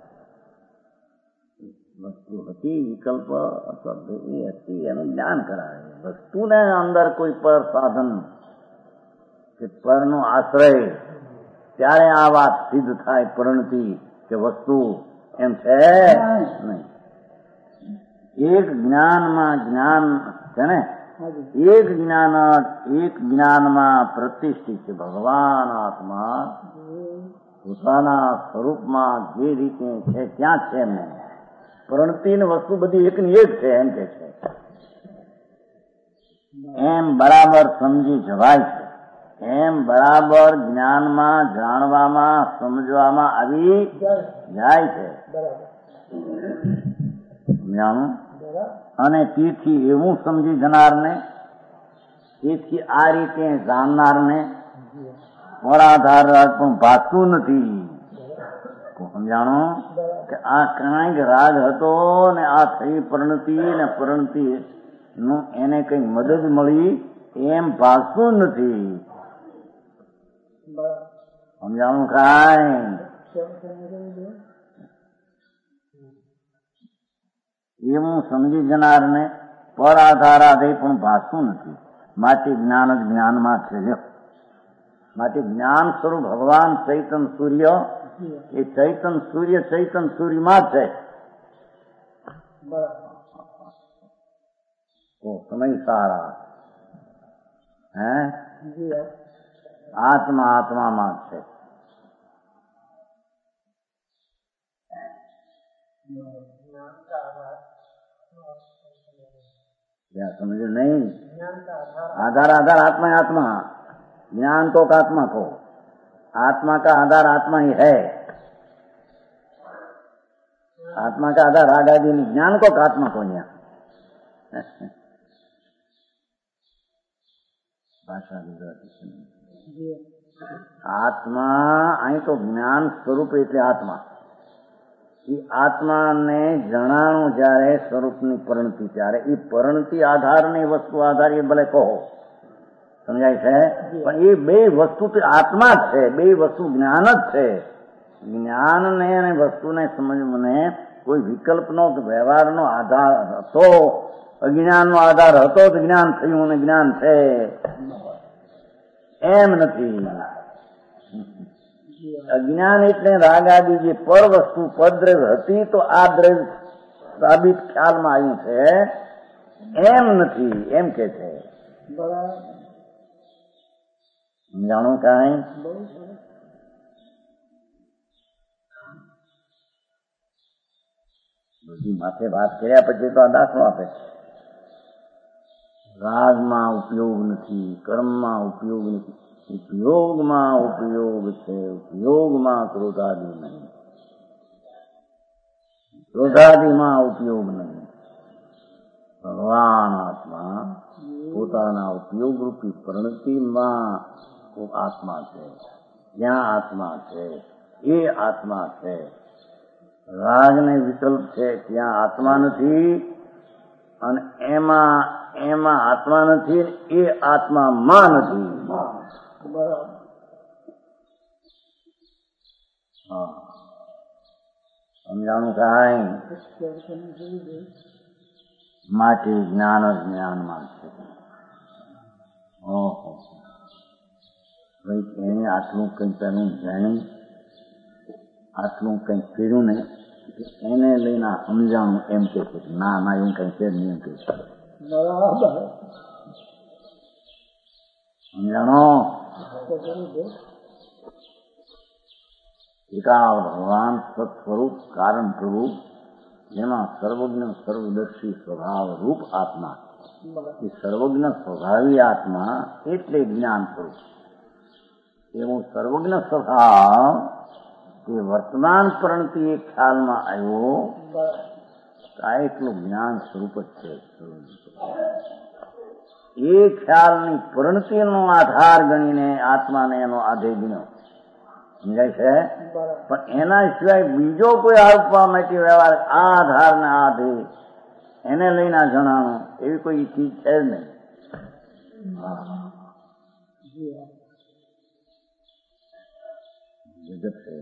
વસ્તુ હતી વિકલ્પ અથવા એ હતી એનું જ્ઞાન કરાવે. વસ્તુને અંદર કોઈ પર સાધન કે પરનો આશ્રય ત્યારે આ વાત સિદ્ધ થાય પરિણતિ કે વસ્તુ એમ છે નહીં. એક જ્ઞાનમાં જ્ઞાન છે ને એક જ્ઞાનમાં પ્રતિષ્ઠિત છે. ભગવાન આત્મા પોતાના સ્વરૂપમાં જે રીતે છે ત્યાં છે એમને પરિણતિ ને વસ્તુ બધી એકની એક છે એમ કે છે. એમ બરાબર સમજી જવાય છે. એમ બરાબર જ્ઞાનમાં જાણવામાં સમજવામાં આવી જાય છે. સમજાણું? અને તેથી એવું સમજી જનારને તેથી આ રીતે જાણનારને પરાધાર રાગ પણ ભાગતું નથી. સમજાણો કે આ કાંઈક રાગ હતો ને આ થઈ પરિણતિ ને પરિણતિ નું એને કઈ મદદ મળી એમ ભાગતું નથી. સમજાણું કાંઈ એવું સમજી જનારને પર આધારાધય પણ ભાગતું નથી. માટે જ્ઞાન જ જ્ઞાનમાં છે. માટે જ્ઞાન સ્વરૂપ ભગવાન ચૈતન સૂર્ય એ ચૈતન સૂર્યમાં છે. તો સમય સારા હે આત્મામાં છે. समझे नहीं? आधार आत्मा ज्ञान तो का आत्मा को, आत्मा का आधार आत्मा ही है. आत्मा का आधार राग आदि ज्ञान को आत्मा को यहाँ भाषा गुजराती आत्मा અહીં તો જ્ઞાન સ્વરૂપ એટલે આત્મા. એ આત્માને જણાણું જયારે સ્વરૂપની પરિણતિ ત્યારે એ પરિણતિ આધારની વસ્તુ આધાર એ ભલે કહો સમજાય છે, પણ એ બે વસ્તુ તો આત્મા જ છે. બે વસ્તુ જ્ઞાન જ છે. જ્ઞાનને અને વસ્તુને સમજવાને કોઈ વિકલ્પનો વ્યવહારનો આધાર હતો, અજ્ઞાનનો આધાર હતો તો જ્ઞાન થયું અને જ્ઞાન છે એમ નથી. અજ્ઞાન એટલે રાગ આદિ જે પર વસ્તુ પદ્રવ્ય હતી તો આ દ્રવ્ય સાબિત ખ્યાલમાં આવ્યું છે એમ નથી એમ કે છે. જાણો કાંઈ બધી માથે વાત કર્યા પછી તો આ દાખલો આપે છે. રાગમાં ઉપયોગ નથી, કર્મમાં ઉપયોગ નથી, ઉપયોગમાં ઉપયોગ છે. ઉપયોગમાં ક્રોધાદિ નહીં, ક્રોધાદિમાં ઉપયોગ નહીં. ભગવાન આત્મા પોતાના ઉપયોગ રૂપી પરિણતિમાં આત્મા છે. જ્યાં આત્મા છે એ આત્મા છે. રાગને વિકલ્પ છે ત્યાં આત્મા નથી અને એમાં આત્મા નથી, એ આત્મામાં નથી. સમજાણું કાંઈ? માટે જ્ઞાન જ જ્ઞાનમાં છે. ઓહો ભાઈ એને આટલું કઈ પેલું જાણી આટલું કઈ કર્યું નહીં એને લઈને સમજાણું એમ કે છે. ના એવું કઈ છે નહીં એમ કે છે. સમજાણો એકા ભગવાન સત્સ્વરૂપ કારણ સ્વરૂપ જેમાં સર્વજ્ઞ સર્વદર્શી સ્વભાવ રૂપ આત્મા. એ સર્વજ્ઞ સ્વભાવી આત્મા એટલે જ્ઞાન સ્વરૂપ. એવું સર્વજ્ઞ સ્વભાવ કે વર્તમાન પરિણતિ એ ખ્યાલમાં આવ્યો આ એટલું જ્ઞાન સ્વરૂપ જ છે. એ ખ્યાલની પરિણતિનો આધાર ગણીને આત્માને એનો આધેય ગણ્યો. સમજાય છે? પણ એના સિવાય બીજો કોઈ આપવા માટે વ્યવહાર આ આધાર ને આધેય એને લઈને જણાણું એવી કોઈ ચીજ છે જ નહીં. જગત છે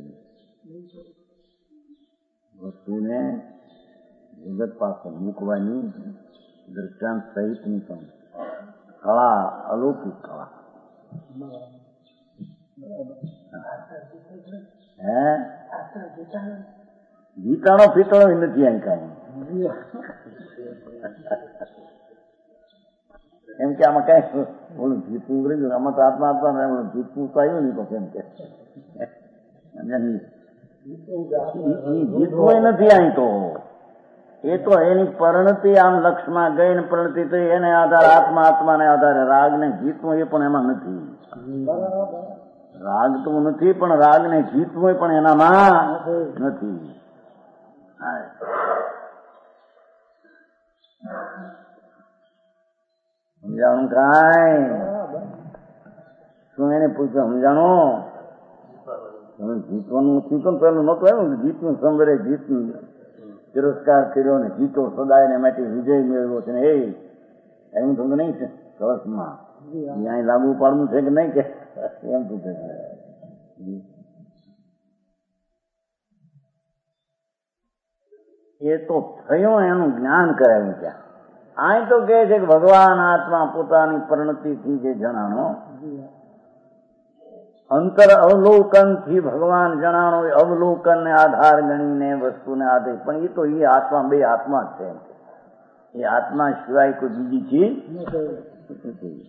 વસ્તુને જગત પાસે મૂકવાની દ્રષ્ટાંત સહિતની પણ કળા અલૌકિક કળા. હે ગીતાનો પીતળો નથી અહીં કઈ એમ કે આમાં કઈ બોલું જીતવું રહ્યું આમાં તો આત્મા જીતવું તો આવ્યું નહીં પછી એમ કે જીતવું નથી અહીં તો. એ તો એની પરિણતિ આમ લક્ષમાં ગઈ ને પરિણતિ થઈ એને આધારે આત્માને આધારે રાગ ને જીતવું એ પણ એમાં નથી. રાગ તો નથી પણ રાગ ને જીતવું પણ એનામાં નથી. સમજાણું કાંઈ? શું એને પૂછ્યું સમજાણું? જીતવાનું નથી તો પેલું નતું આવ્યું જીતનું સંવરે જીતનું તિરસ્કાર કર્યો ને જીતો સદાય ને માટે વિજય મેળવ્યો છે ને એવું તો નહીં છે કળશમાં અહીંયા લાગુ પાડવું છે કે નહીં કે એમ પૂછે છે. એ તો થયું એનું જ્ઞાન કરાવ્યું ત્યાં. આ તો કહે છે કે ભગવાન આત્મા પોતાની પરિણતિથી જે જણાનો અંતર અવલોકન થી ભગવાન જણાણો અવલોકન ને આધાર ગણીને વસ્તુને આધાર પણ એ તો એ આત્મા બે આત્મા જ છે. એ આત્મા સિવાય કોઈ બીજી ચીજ નથી.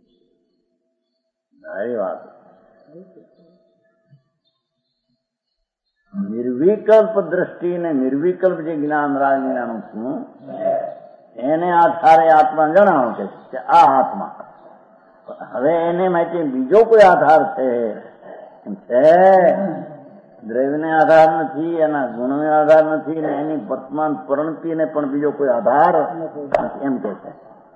સારી વાત. નિર્વિકલ્પ દ્રષ્ટિ ને નિર્વિકલ્પ જે જ્ઞાન રાજ્ઞાનું છું એને આધારે આત્મા જણાવો કે આ આત્મા. હવે એને માટે બીજો કોઈ આધાર છે દ્રવ્યને આધાર નથી, એના ગુણને આધાર નથી, ને એની વર્તમાન પરિણતિને પણ બીજો કોઈ આધાર એમ કે છે.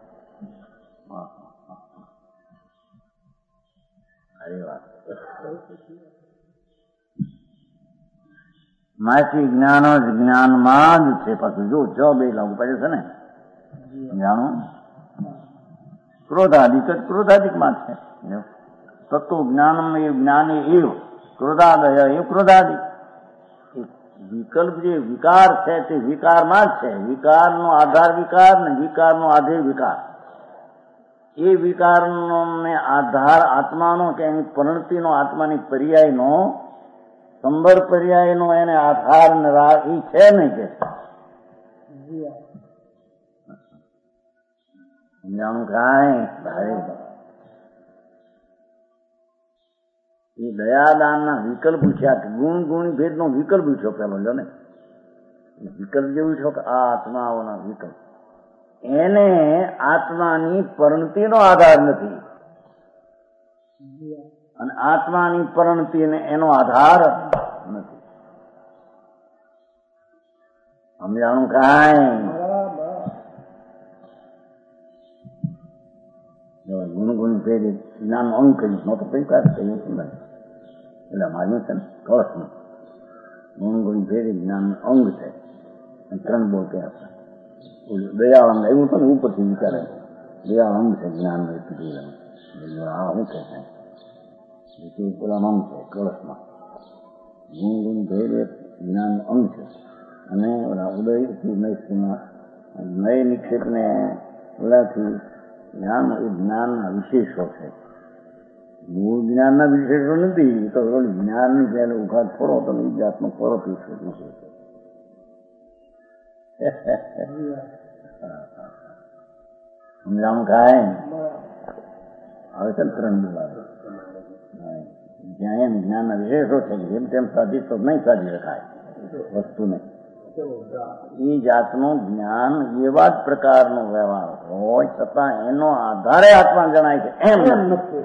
માથી જ્ઞાન જ જ્ઞાનમાં જ છે. પાછું જો બે લાગુ પડે છે ને જાણું ક્રોધાદિક જ ક્રોધાદિક માં છે. તત્વ જ્ઞાન એ જ્ઞાની એવ ક્રોધાદય એ ક્રોધાદિક. વિકલ્પ જે વિકાર છે તે વિકારમાં જ છે. વિકારનો આધાર વિકાર ને વિકારનો આધેય વિકાર. એ વિકારનો ને આધાર આત્માનો કે એની પરિણતિનો આત્માની પર્યાયનો સંબર પર્યાયનો એને આધાર ને એ છે નહીં કે સમજાણું કાંઈ? એ દયાદાન ના વિકલ્પ પૂછ્યા કે ગુણ ગુણ ભેદ નો વિકલ્પ પૂછ્યો પેલો જો ને વિકલ્પ જેવું છો કે આ આત્માઓના વિકલ્પ એને આત્માની પરિણતિનો આધાર નથી અને આત્માની પરિણતિ ને એનો આધાર નથી. સમજાણું કાંઈ? ગુણ ગુણ ભેદ જ્ઞાન અંગ કર્યું ન તો કઈ કાઢ કહ્યું એટલે માન્યું છે ને કળશનું ગુણ ગુણ ભેદ જ્ઞાન અંગ છે. ત્રણ બોલ કે દયાળ અંગ એવું તો ને ઉપરથી વિચારે દયાળ અંગ છે જ્ઞાન આ શું કે છે પેલા અંગ છે કળશમાં ગુણ ગુણ ભેદ જ્ઞાન અંગ છે અને ઉદયથી નય નિક્ષેપને ઓલાથી જ્ઞાન એ જ્ઞાનના વિશેષો છે. મૂળ જ્ઞાનના વિશેષો નથી તો જ્ઞાનની પહેલે ઉઘાડ ફોડો તો જાતનો ફોડો વિશેષ નથી. સમજાણું કાંઈ? હવે છે ને ત્રણ બોલાવે જ્યાં એમ જ્ઞાનના વિશેષો છે કે જેમ તેમ સાધી તો નહીં સાધી શકાય વસ્તુને. એ જાતનું જ્ઞાન એવા જ પ્રકારનો વ્યવહાર હોય છતાં એનો આધારે આત્મા જણાય છે એમ નથી.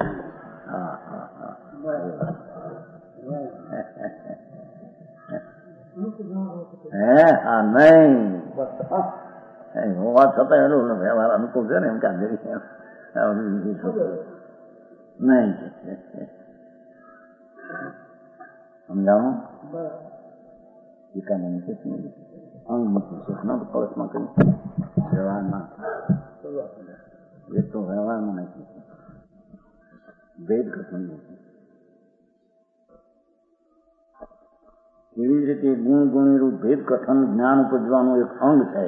હા નહીં હોવા છતાં એનો વ્યવહાર અનુકૂળ છે ને એમ કાંઈ નહીં. સમજાવું? અંગ કળશમાં કર્યું વ્યવહારમાં એ તો વ્યવહારમાં નથી ભેદ કથન નથી. એવી રીતે ગુણ ગુણેલું ભેદ કથન જ્ઞાન ઉપજવાનું એક અંગ છે.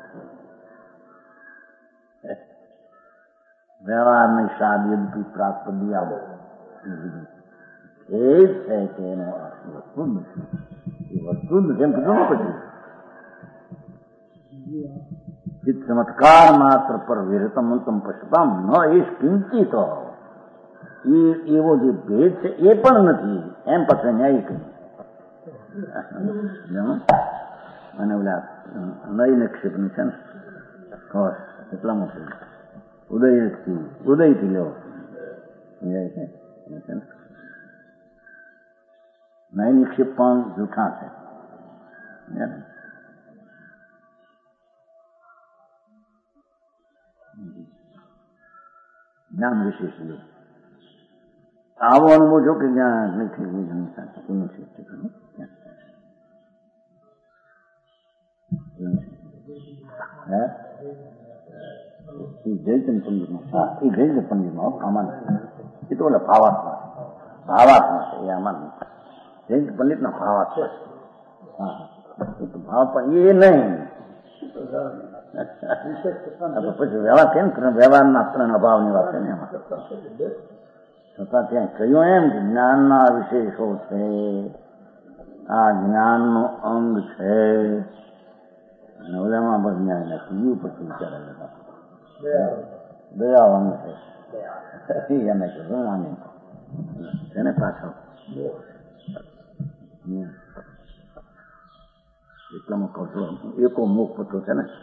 વ્યવહારની સાબિતી પ્રાપ્ત દિયાવો એ જ છે કે એનો વસ્તુ નથી. એ વસ્તુ જેમ કીધું ને પછી ચિત્ત ચમત્કાર માત્ર પર વિરતમ અંતમ પશુપામ ન એ કિંચિત એવો જે ભેદ છે એ પણ નથી એમ પછી ન્યાય કહ્યું. અને ઓલા નય નિક્ષેપની છે ને એટલા મોટું ઉદયથી લેવો નય નિક્ષેપ પણ જૂઠા છે. જ્ઞાન વિશેષ યોગ. આવો અનુભવ જો કે જ્ઞાન નથી. જયચંદ પંડિતમાં એ જયચંદ પંડિતમાં આમાં એ તો ઓલા ભાવાત્મા છે. એ આમાં જયંત પંડિતના ભાવાત્મા છે. ભાવ પણ એ નહીં. પછી વ્યવહાર કેમ વ્યવહારના ત્રણ અભાવની વાત છે ને એમાં છતાં ત્યાં કહ્યું એમ કે જ્ઞાનના વિશેષો છે, આ જ્ઞાનનો અંગ છે, અને ઓલામાં બસ જ્ઞાન નથી. પછી વિચાર દયા અંગ છે એને કહ્યું આને એને પાછળ એટલામાં કૌશલ એકો મુખ પતો છે ને.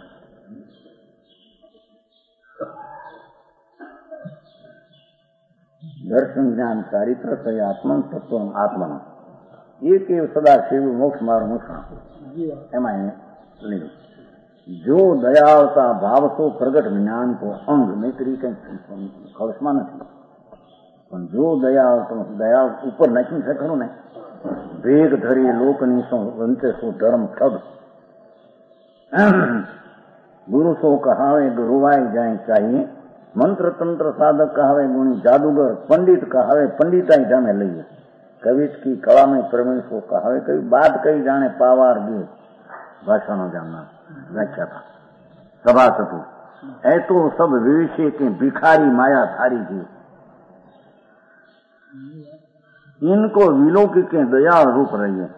દર્શન જ્ઞાન ચારિત્ર થઈ આત્મન તત્વ આત્મન એક એવ સદા શિવ મોક્ષ મારું મુક્ષણ એમાં એને લીધું. જો દયાળતા ભાવ તો પ્રગટ જ્ઞાન તો અંગ નહીતરી કઈ કૌશમાં નથી. પણ જો દયા ઉપર નાખ્યું છે ખરું ને, ભેગ ધરી લોકની શું વંચે શું ધર્મ ઠગ, ગુરુ સો કહાવે ગુરુવાઈ જાય ચાહીએ, મંત્ર તંત્ર સાધક કહાવે ગુણી જાદુગર, પંડિત કહાવે પંડિતાઈ જામે લઈએ, કવિત કી કળા में प्रवीण सो कहावे कभी बात कही जाने पावार गे भाषा न जानना व्याख्या था सभा सतु ऐ तो सब विवेशे के भिखारी माया थारी जी इनको विलोकी के दयाल रूप रहिए.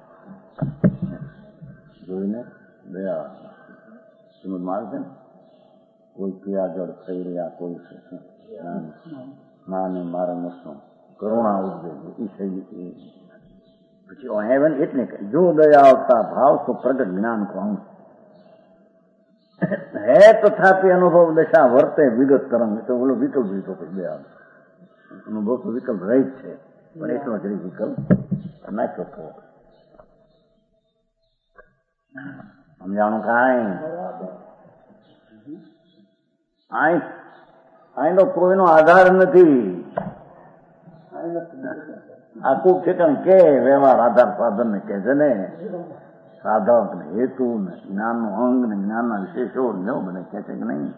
જોઈને દયા સમજ મારે છે ને, કોઈ પિયા જળ થઈ રહ્યા, કોઈ માને મારા મસ્તો કરુણા ઉપજે એ સહી. પછી હેવન એટલે જો દયા આવતા ભાવ તો પ્રગટ જ્ઞાન કહું હે તથાપી અનુભવ દશા વર્તે વિગત તરંગ. તો બોલો વિકલ્પ જીતો દયા અનુભવ તો વિકલ્પ રહી જ છે, પણ એટલો જ વિકલ્પ નાખ્યો થયો. સમજાણું કાંઈ અહીં તો કોઈનો આધાર નથી. આખું ઠેકાણ કે વ્યવહાર આધાર સાધન ને કે છે ને, સાધક ને હેતુ ને જ્ઞાનનું અંગ ને જ્ઞાનના વિશેષો ને બધે કે છે કે નહીં.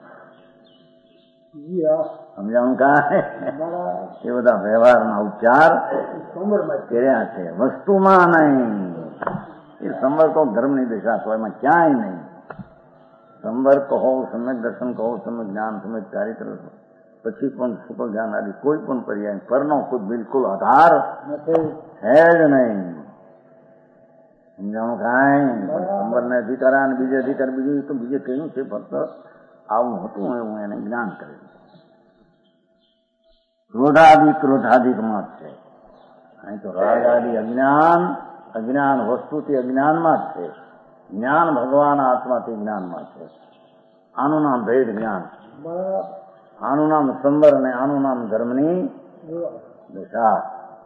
સમજાણું કાંઈ એ બધા વ્યવહારના ઉચ્ચાર કર્યા છે, વસ્તુમાં નહીં. એ સંવર તો ધર્મની દિશા તો એમાં ક્યાંય નહીં. સંવર કહો, સમ્યક દર્શન કહો, સમ્યક જ્ઞાન, સમ્યક ચારિત્ર, પછી પણ સુપર જ્ઞાન આદિ કોઈ પણ પર્યાય પરનો ખુદ બિલકુલ આધાર છે જ નહીં. સમજાણું કાંઈ સંવરને અધિકાર અને બીજે અધિકાર બીજું તો બીજે કહ્યું છે, ફક્ત આવું હતું એવું એને જ્ઞાન કર્યું. ક્રોધાદિકમાં જ છે. અહીં તો રાગ આદિ અજ્ઞાન વસ્તુથી અજ્ઞાનમાં જ છે. જ્ઞાન ભગવાન આત્માથી જ્ઞાનમાં છે. આનું નામ ભેદ જ્ઞાન, આનું નામ સંવર ને આનું નામ ધર્મની દશા.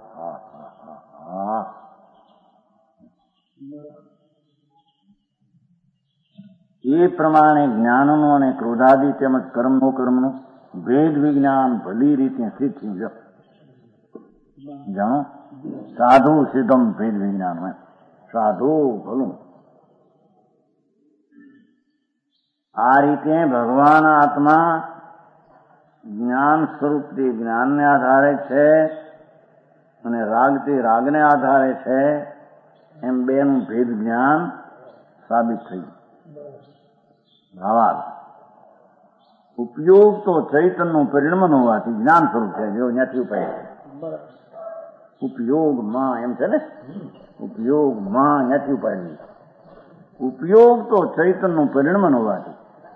એ પ્રમાણે જ્ઞાનનું અને ક્રોધાદિ તેમજ કર્મનું ભેદ વિજ્ઞાન ભલી રીતે શીખી જાણો. સાધુ સિદ્ધમ ભેદ વિજ્ઞાન હોય. સાધુ ભલું આ રીતે ભગવાન આત્મા જ્ઞાન સ્વરૂપથી જ્ઞાનને આધારે છે અને રાગથી રાગને આધારે છે, એમ બેનું ભેદ જ્ઞાન સાબિત થયું. ભાવાર્થ ઉપયોગ તો ચૈતનનું પરિણમન હોવાથી જ્ઞાન સ્વરૂપ છે. જો ત્યાંથી ઉપાય ઉપયોગમાં એમ છે ને, ઉપયોગમાં ત્યાંથી ઉપાય. ઉપયોગ તો ચૈતનનું પરિણમન હોવાથી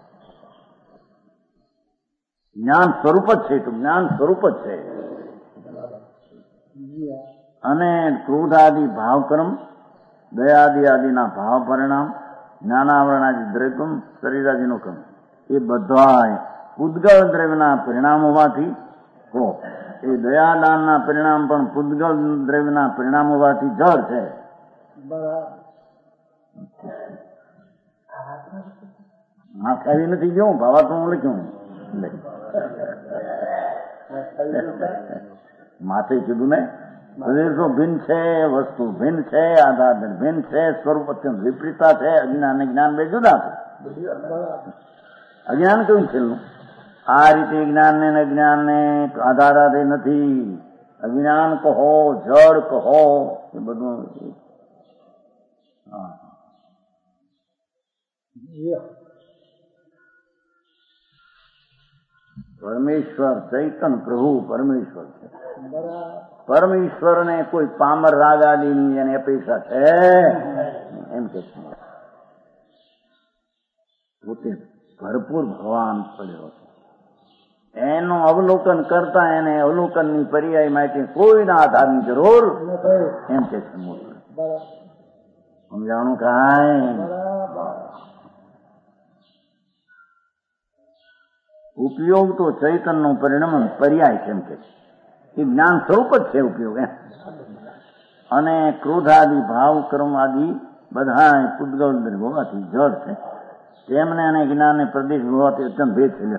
જ્ઞાન સ્વરૂપ જ છે. તો જ્ઞાન સ્વરૂપ જ છે. અને ક્રોધાદિ ભાવકર્મ, દયાદિ આદિના ભાવ પરિણામ, જ્ઞાનાવરણાદિ દ્રવ્યમ, શરીરાદિનો કર્મ, એ બધા પૂદગલ દ્રવ્યના પરિણામ હોવાથી, એ દયાદાનના પરિણામ પણ પૂદગલ દ્રવ્યના પરિણામ હોવાથી જળ છે. માથે આવી નથી ગયું, ભાવાત્મા લખ્યું. માથે કીધું ને પ્રદેશો ભિન્ન છે, વસ્તુ ભિન્ન છે, આધાર ભિન્ન છે, સ્વરૂપ અત્યંત વિપરીતા છે. અજ્ઞાન અને જ્ઞાન બે જુદા છે. અજ્ઞાન કેવું છેલ્લું? આ રીતે જ્ઞાન ને અજ્ઞાન ને આધાર નથી. અજ્ઞાન કહો, જળ કહો, એ બધું પરમેશ્વર ચૈતન પ્રભુ પરમેશ્વર છે. પરમેશ્વર ને કોઈ પામર રાગ આદિની એની અપેક્ષા છે એમ કે છે. પોતે ભરપૂર ભગવાન પડ્યો છે. એનું અવલોકન કરતા એને અવલોકનની પર્યાય માટે કોઈના આધારની જરૂર એમ કે છે. સમજાણું કાંઈ? ઉપયોગ તો ચૈતનનું પરિણામ પર્યાય છે એમ કે છે. એ જ્ઞાન સ્વરૂપ જ છે ઉપયોગ એમ. અને ક્રોધાદિ ભાવ કર્મ આદિ બધા પૂતગલ હોવાથી જળ છે. તેમને અને જ્ઞાનને પ્રદેશ હોવાથી અત્યંત ભેદ છે.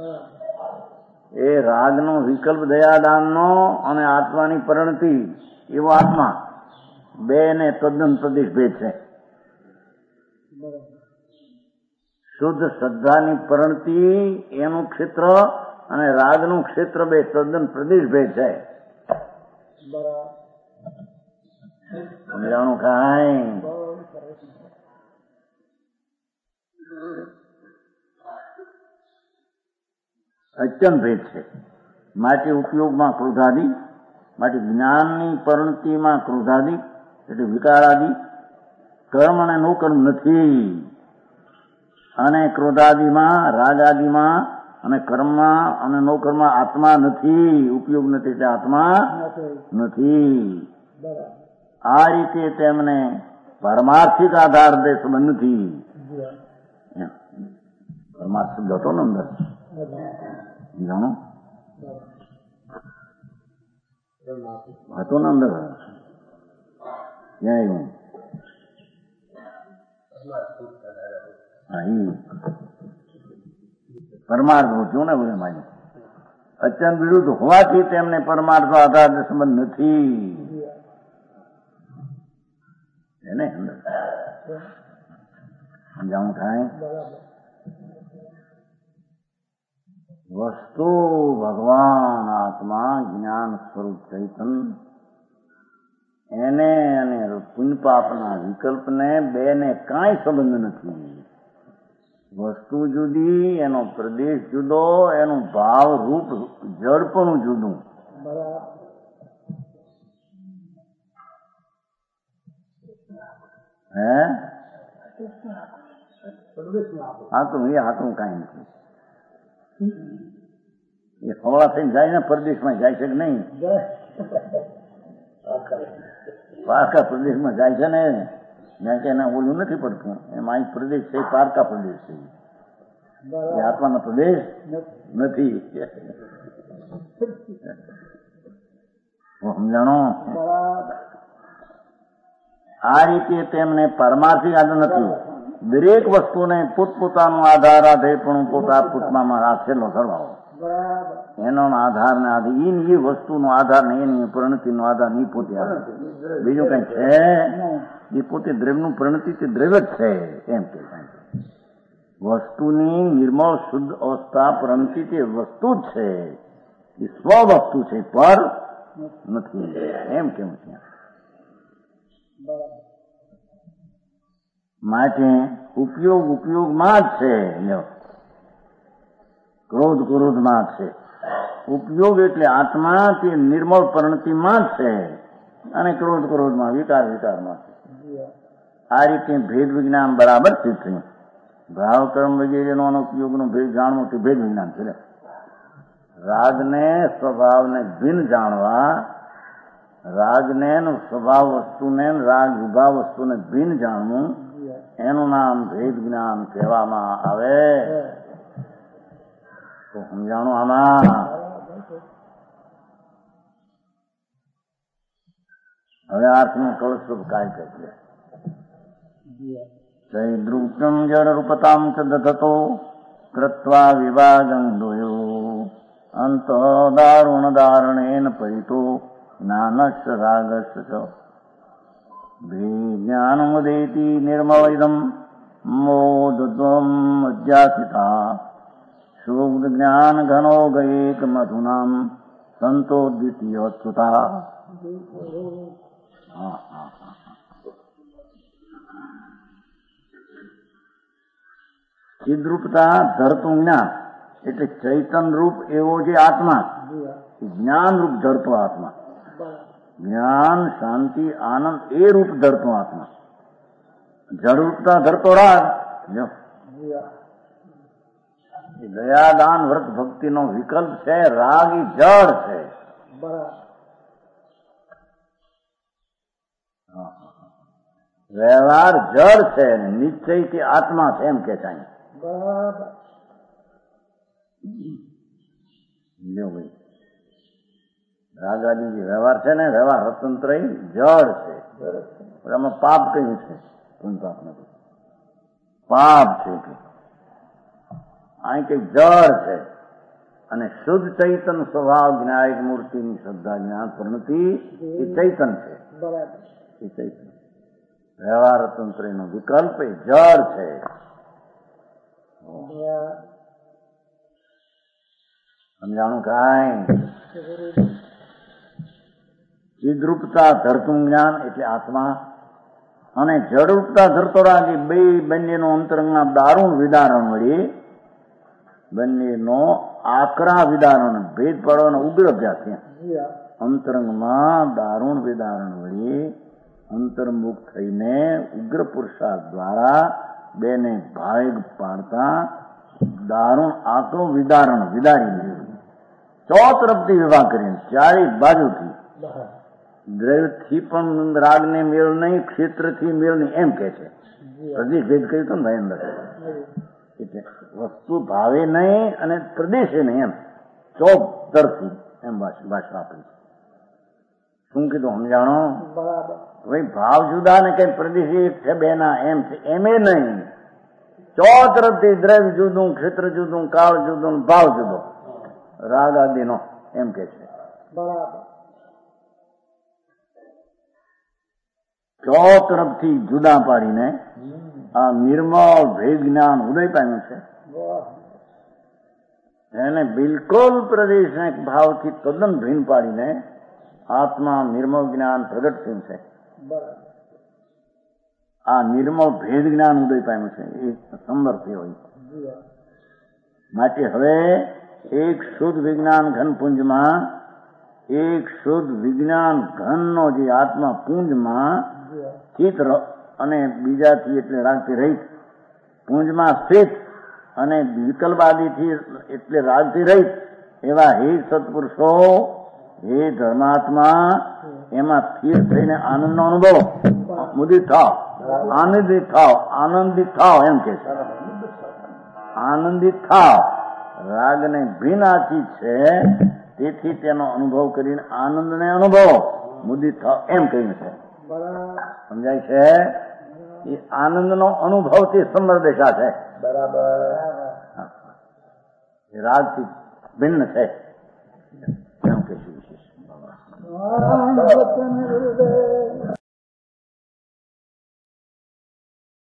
એ રાગનો વિકલ્પ દયાદાનનો અને આત્માની પરિણતિ એવો આત્મા બે ને તદ્દન પ્રદેશ ભેદ છે. શુદ્ધ શ્રદ્ધાની પરિણતિ એનું ક્ષેત્ર અને રાગનું ક્ષેત્ર બે તદ્દન પ્રદેશ ભેદ છે. સમજાણું કાંઈ? અત્યંત ભેદ છે. માટે ઉપયોગમાં ક્રોધાદિ, માટે જ્ઞાનની પરિણતિમાં ક્રોધાદિ એટલે વિકારાદિ કર્મ અને નો કર્મ નથી. અને ક્રોધાદિમાં રાગાદિમાં અને કર્મમાં અને નો કર્મમાં આત્મા નથી. ઉપયોગ નથી એટલે આત્મા નથી. આ રીતે તેમને પારમાર્થિક આધાર દે સંબંધ નથી. પરમાર્થ શબ્દ હતો ને અંદર જાણો હતો ને અંદર ક્યાં પરમાર્થ થયું ને બોલે મારી અત્યંત વિરુદ્ધ હોવાથી તેમને પરમાર્થ આધાર સંબંધ નથી. એને અંદર સમજાવું થાય. વસ્તુ ભગવાન આત્મા જ્ઞાન સ્વરૂપ ચૈતન એને અને પુણ્ય પાપના વિકલ્પને બે ને કાંઈ સંબંધ નથી. વસ્તુ જુદી, એનો પ્રદેશ જુદો, એનું ભાવ રૂપ જડપણું જુદું. હે હાથું કાંઈ નથી. એ હવા થઈને જાય ને પરદેશમાં જાય છે કે નહીં? પારકા પ્રદેશમાં જાય છે ને, જ્યાં કે એના ઓલું નથી પડતું. એમાં અહીં પ્રદેશ છે, પારકા પ્રદેશ છે. એ આત્માનો પ્રદેશ નથી. સમજાણો? આ રીતે તેમને પારમાર્થિક આધાર નથી. દરેક વસ્તુને પોતપોતાનો આધાર આધે પણ પોતા પૂતમાં રાખેલો સરવાળો એનો આધાર ને આધાર એ વસ્તુનો આધાર ને એની પરિણતિનો આધાર ની પોતે બીજું કઈ છે. એ પોતે દ્રવ્યનું પરિણતિ તે દ્રવ્ય જ છે એમ કે વસ્તુની નિર્મળ શુદ્ધ અવસ્થા પરિણતિ તે વસ્તુ જ છે. એ સ્વ વસ્તુ છે, પર નથી એમ કેવું છે. માટે ઉપયોગમાં જ છે. ક્રોધમાં જ છે. ઉપયોગ એટલે આત્મા તે નિર્મળ પરિણતિમાં જ છે અને ક્રોધમાં વિકારમાં છે. આ રીતે ભેદ વિજ્ઞાન બરાબર સિદ્ધ થયું. ભાવ કર્મ વગેરેનો ઉપયોગનો ભેદ જાણવો તે ભેદ વિજ્ઞાન છે. રાગને સ્વભાવને ભિન્ન જાણવા, રાગને સ્વભાવ વસ્તુને રાગ વિભાવ વસ્તુને ભિન્ન જાણવું એનું નામ ભેદ જ્ઞાન કહેવામાં આવે. તો સમજાણું આમાં? હવે આર્થનું કળસ્વરૂપ કાંઈ કરીએ. જયદ્રુપમ જડ રૂપતામ ચ દધતો કૃત્વા વિભાગં દોયો અંતો દારુણ દારુણેન પરિતો જ્ઞાનસ્ય રાગસ્ય ચ જ્ઞાનમુદેતિ નિર્મળિદમ મોદત્વમ અધ્યાસિતા શુદ્ધ જ્ઞાન ઘનો ગયેક મધુનામ સંતો દ્વિતીય સુતા. ચિદ્રૂપતા ધરતું જ્ઞાન એટલે ચૈતન રૂપ એવો જે આત્મા, જ્ઞાન રૂપ ધરતો આત્મા, જ્ઞાન શાંતિ આનંદ એ રૂપ ધરતો આત્મા. જડરૂપતા ધરતો રાગ, જો દયા દાન વ્રત ભક્તિ નો વિકલ્પ છે. રાગ એ જડ છે. વ્યવહાર જડ છે, નિશ્ચય કે આત્મા છે એમ કે છે. રાગાદી જે વ્યવહાર છે ને, વ્યવહાર સ્વતંત્ર જડ છે. આમાં પાપ કયું છે? પુણ્યપાપ નથી, પાપ છે કે અહીં કઈ જડ છે. અને શુદ્ધ ચૈતન સ્વભાવ જ્ઞાયક મૂર્તિની શ્રદ્ધા જ્ઞાન પ્રણતિ એ ચૈતન છે. એ ચૈતન વ્યવહાર તંત્ર નો વિકલ્પ એ જડ છે. સમજાણું કાંઈ? ચિદ્રૂપતા ધરતું જ્ઞાન એટલે આત્મા અને જડરૂપતા ધરતો રાગ એ બંનેનો અંતરંગમાં દારૂણ વિદારણ વળી, બંનેનો આકરા વિદારણ ભેદ પાડવાનો ઉગ્ર અભ્યાસ. અંતરંગમાં દારૂણ વિદારણ વળી અંતર્મુખ થઈને ઉગ્ર પુરુષાર્થ દ્વારા બેને ભાગ પાડતા દારૂણ આકરું વિદારણ વિદારી ચોતરફથી વિવાહ કરીને ચારે બાજુથી દ્રવ્યથી પણ રાગને મેળ નહીં, ક્ષેત્રથી મેળ નહીં એમ કે છે. પ્રદેશ ભેદ કર્યું તો ને ભાઈ અંદર, એટલે વસ્તુ ભાવે નહીં અને પ્રદેશે નહીં એમ ચોપ તરફી એમ ભાષા આપી. શું કીધું સમજાણો? ભાઈ ભાવ જુદા ને કઈ પ્રદેશી એક છે બેના એમ છે એમે નહીં. ચોતરફથી દ્રવ્ય જુદું, ક્ષેત્ર જુદું, કાળ જુદું, ભાવ જુદો રાગ આદિનો એમ કે છે. ચોતરફથી જુદા પાડીને આ નિર્મળ ભેદ જ્ઞાન ઉદય પામ્યું છે. એને બિલકુલ પ્રદેશને ભાવથી તદ્દન ભીન પાડીને આત્મા નિર્મળ જ્ઞાન પ્રગટ થયું છે. આ નિર્મળ ભેદ જ્ઞાન ઉદય પામ્યું છે એ સમર્થ હોય. માટે હવે એક શુદ્ધ વિજ્ઞાન ઘન પુંજમાં, એક શુદ્ધ વિજ્ઞાન ઘનનો જે આત્મા પુંજમાં ચિત્ર અને બીજાથી એટલે રાગથી રહિત પુંજમાં સ્થિત અને વિકલ્પાદિથી એટલે રાગથી રહિત એવા હે સત્પુરુષો, હે ધર્માત્મા, એમાં સ્થિર થઈને આનંદનો અનુભવ મુદિત થાવ, આનંદિત થાવ, આનંદિત થાવ એમ કે છે. આનંદિત થાવ રાગને ભીનાથી છે, તેથી તેનો અનુભવ કરીને આનંદને અનુભવ મુદિત થાવ એમ કહ્યું છે. સમજાય છે? એ આનંદનો અનુભવથી સમરદેશા છે. રાગથી ભિન્ન છે એમ કહીશું. વિશેષ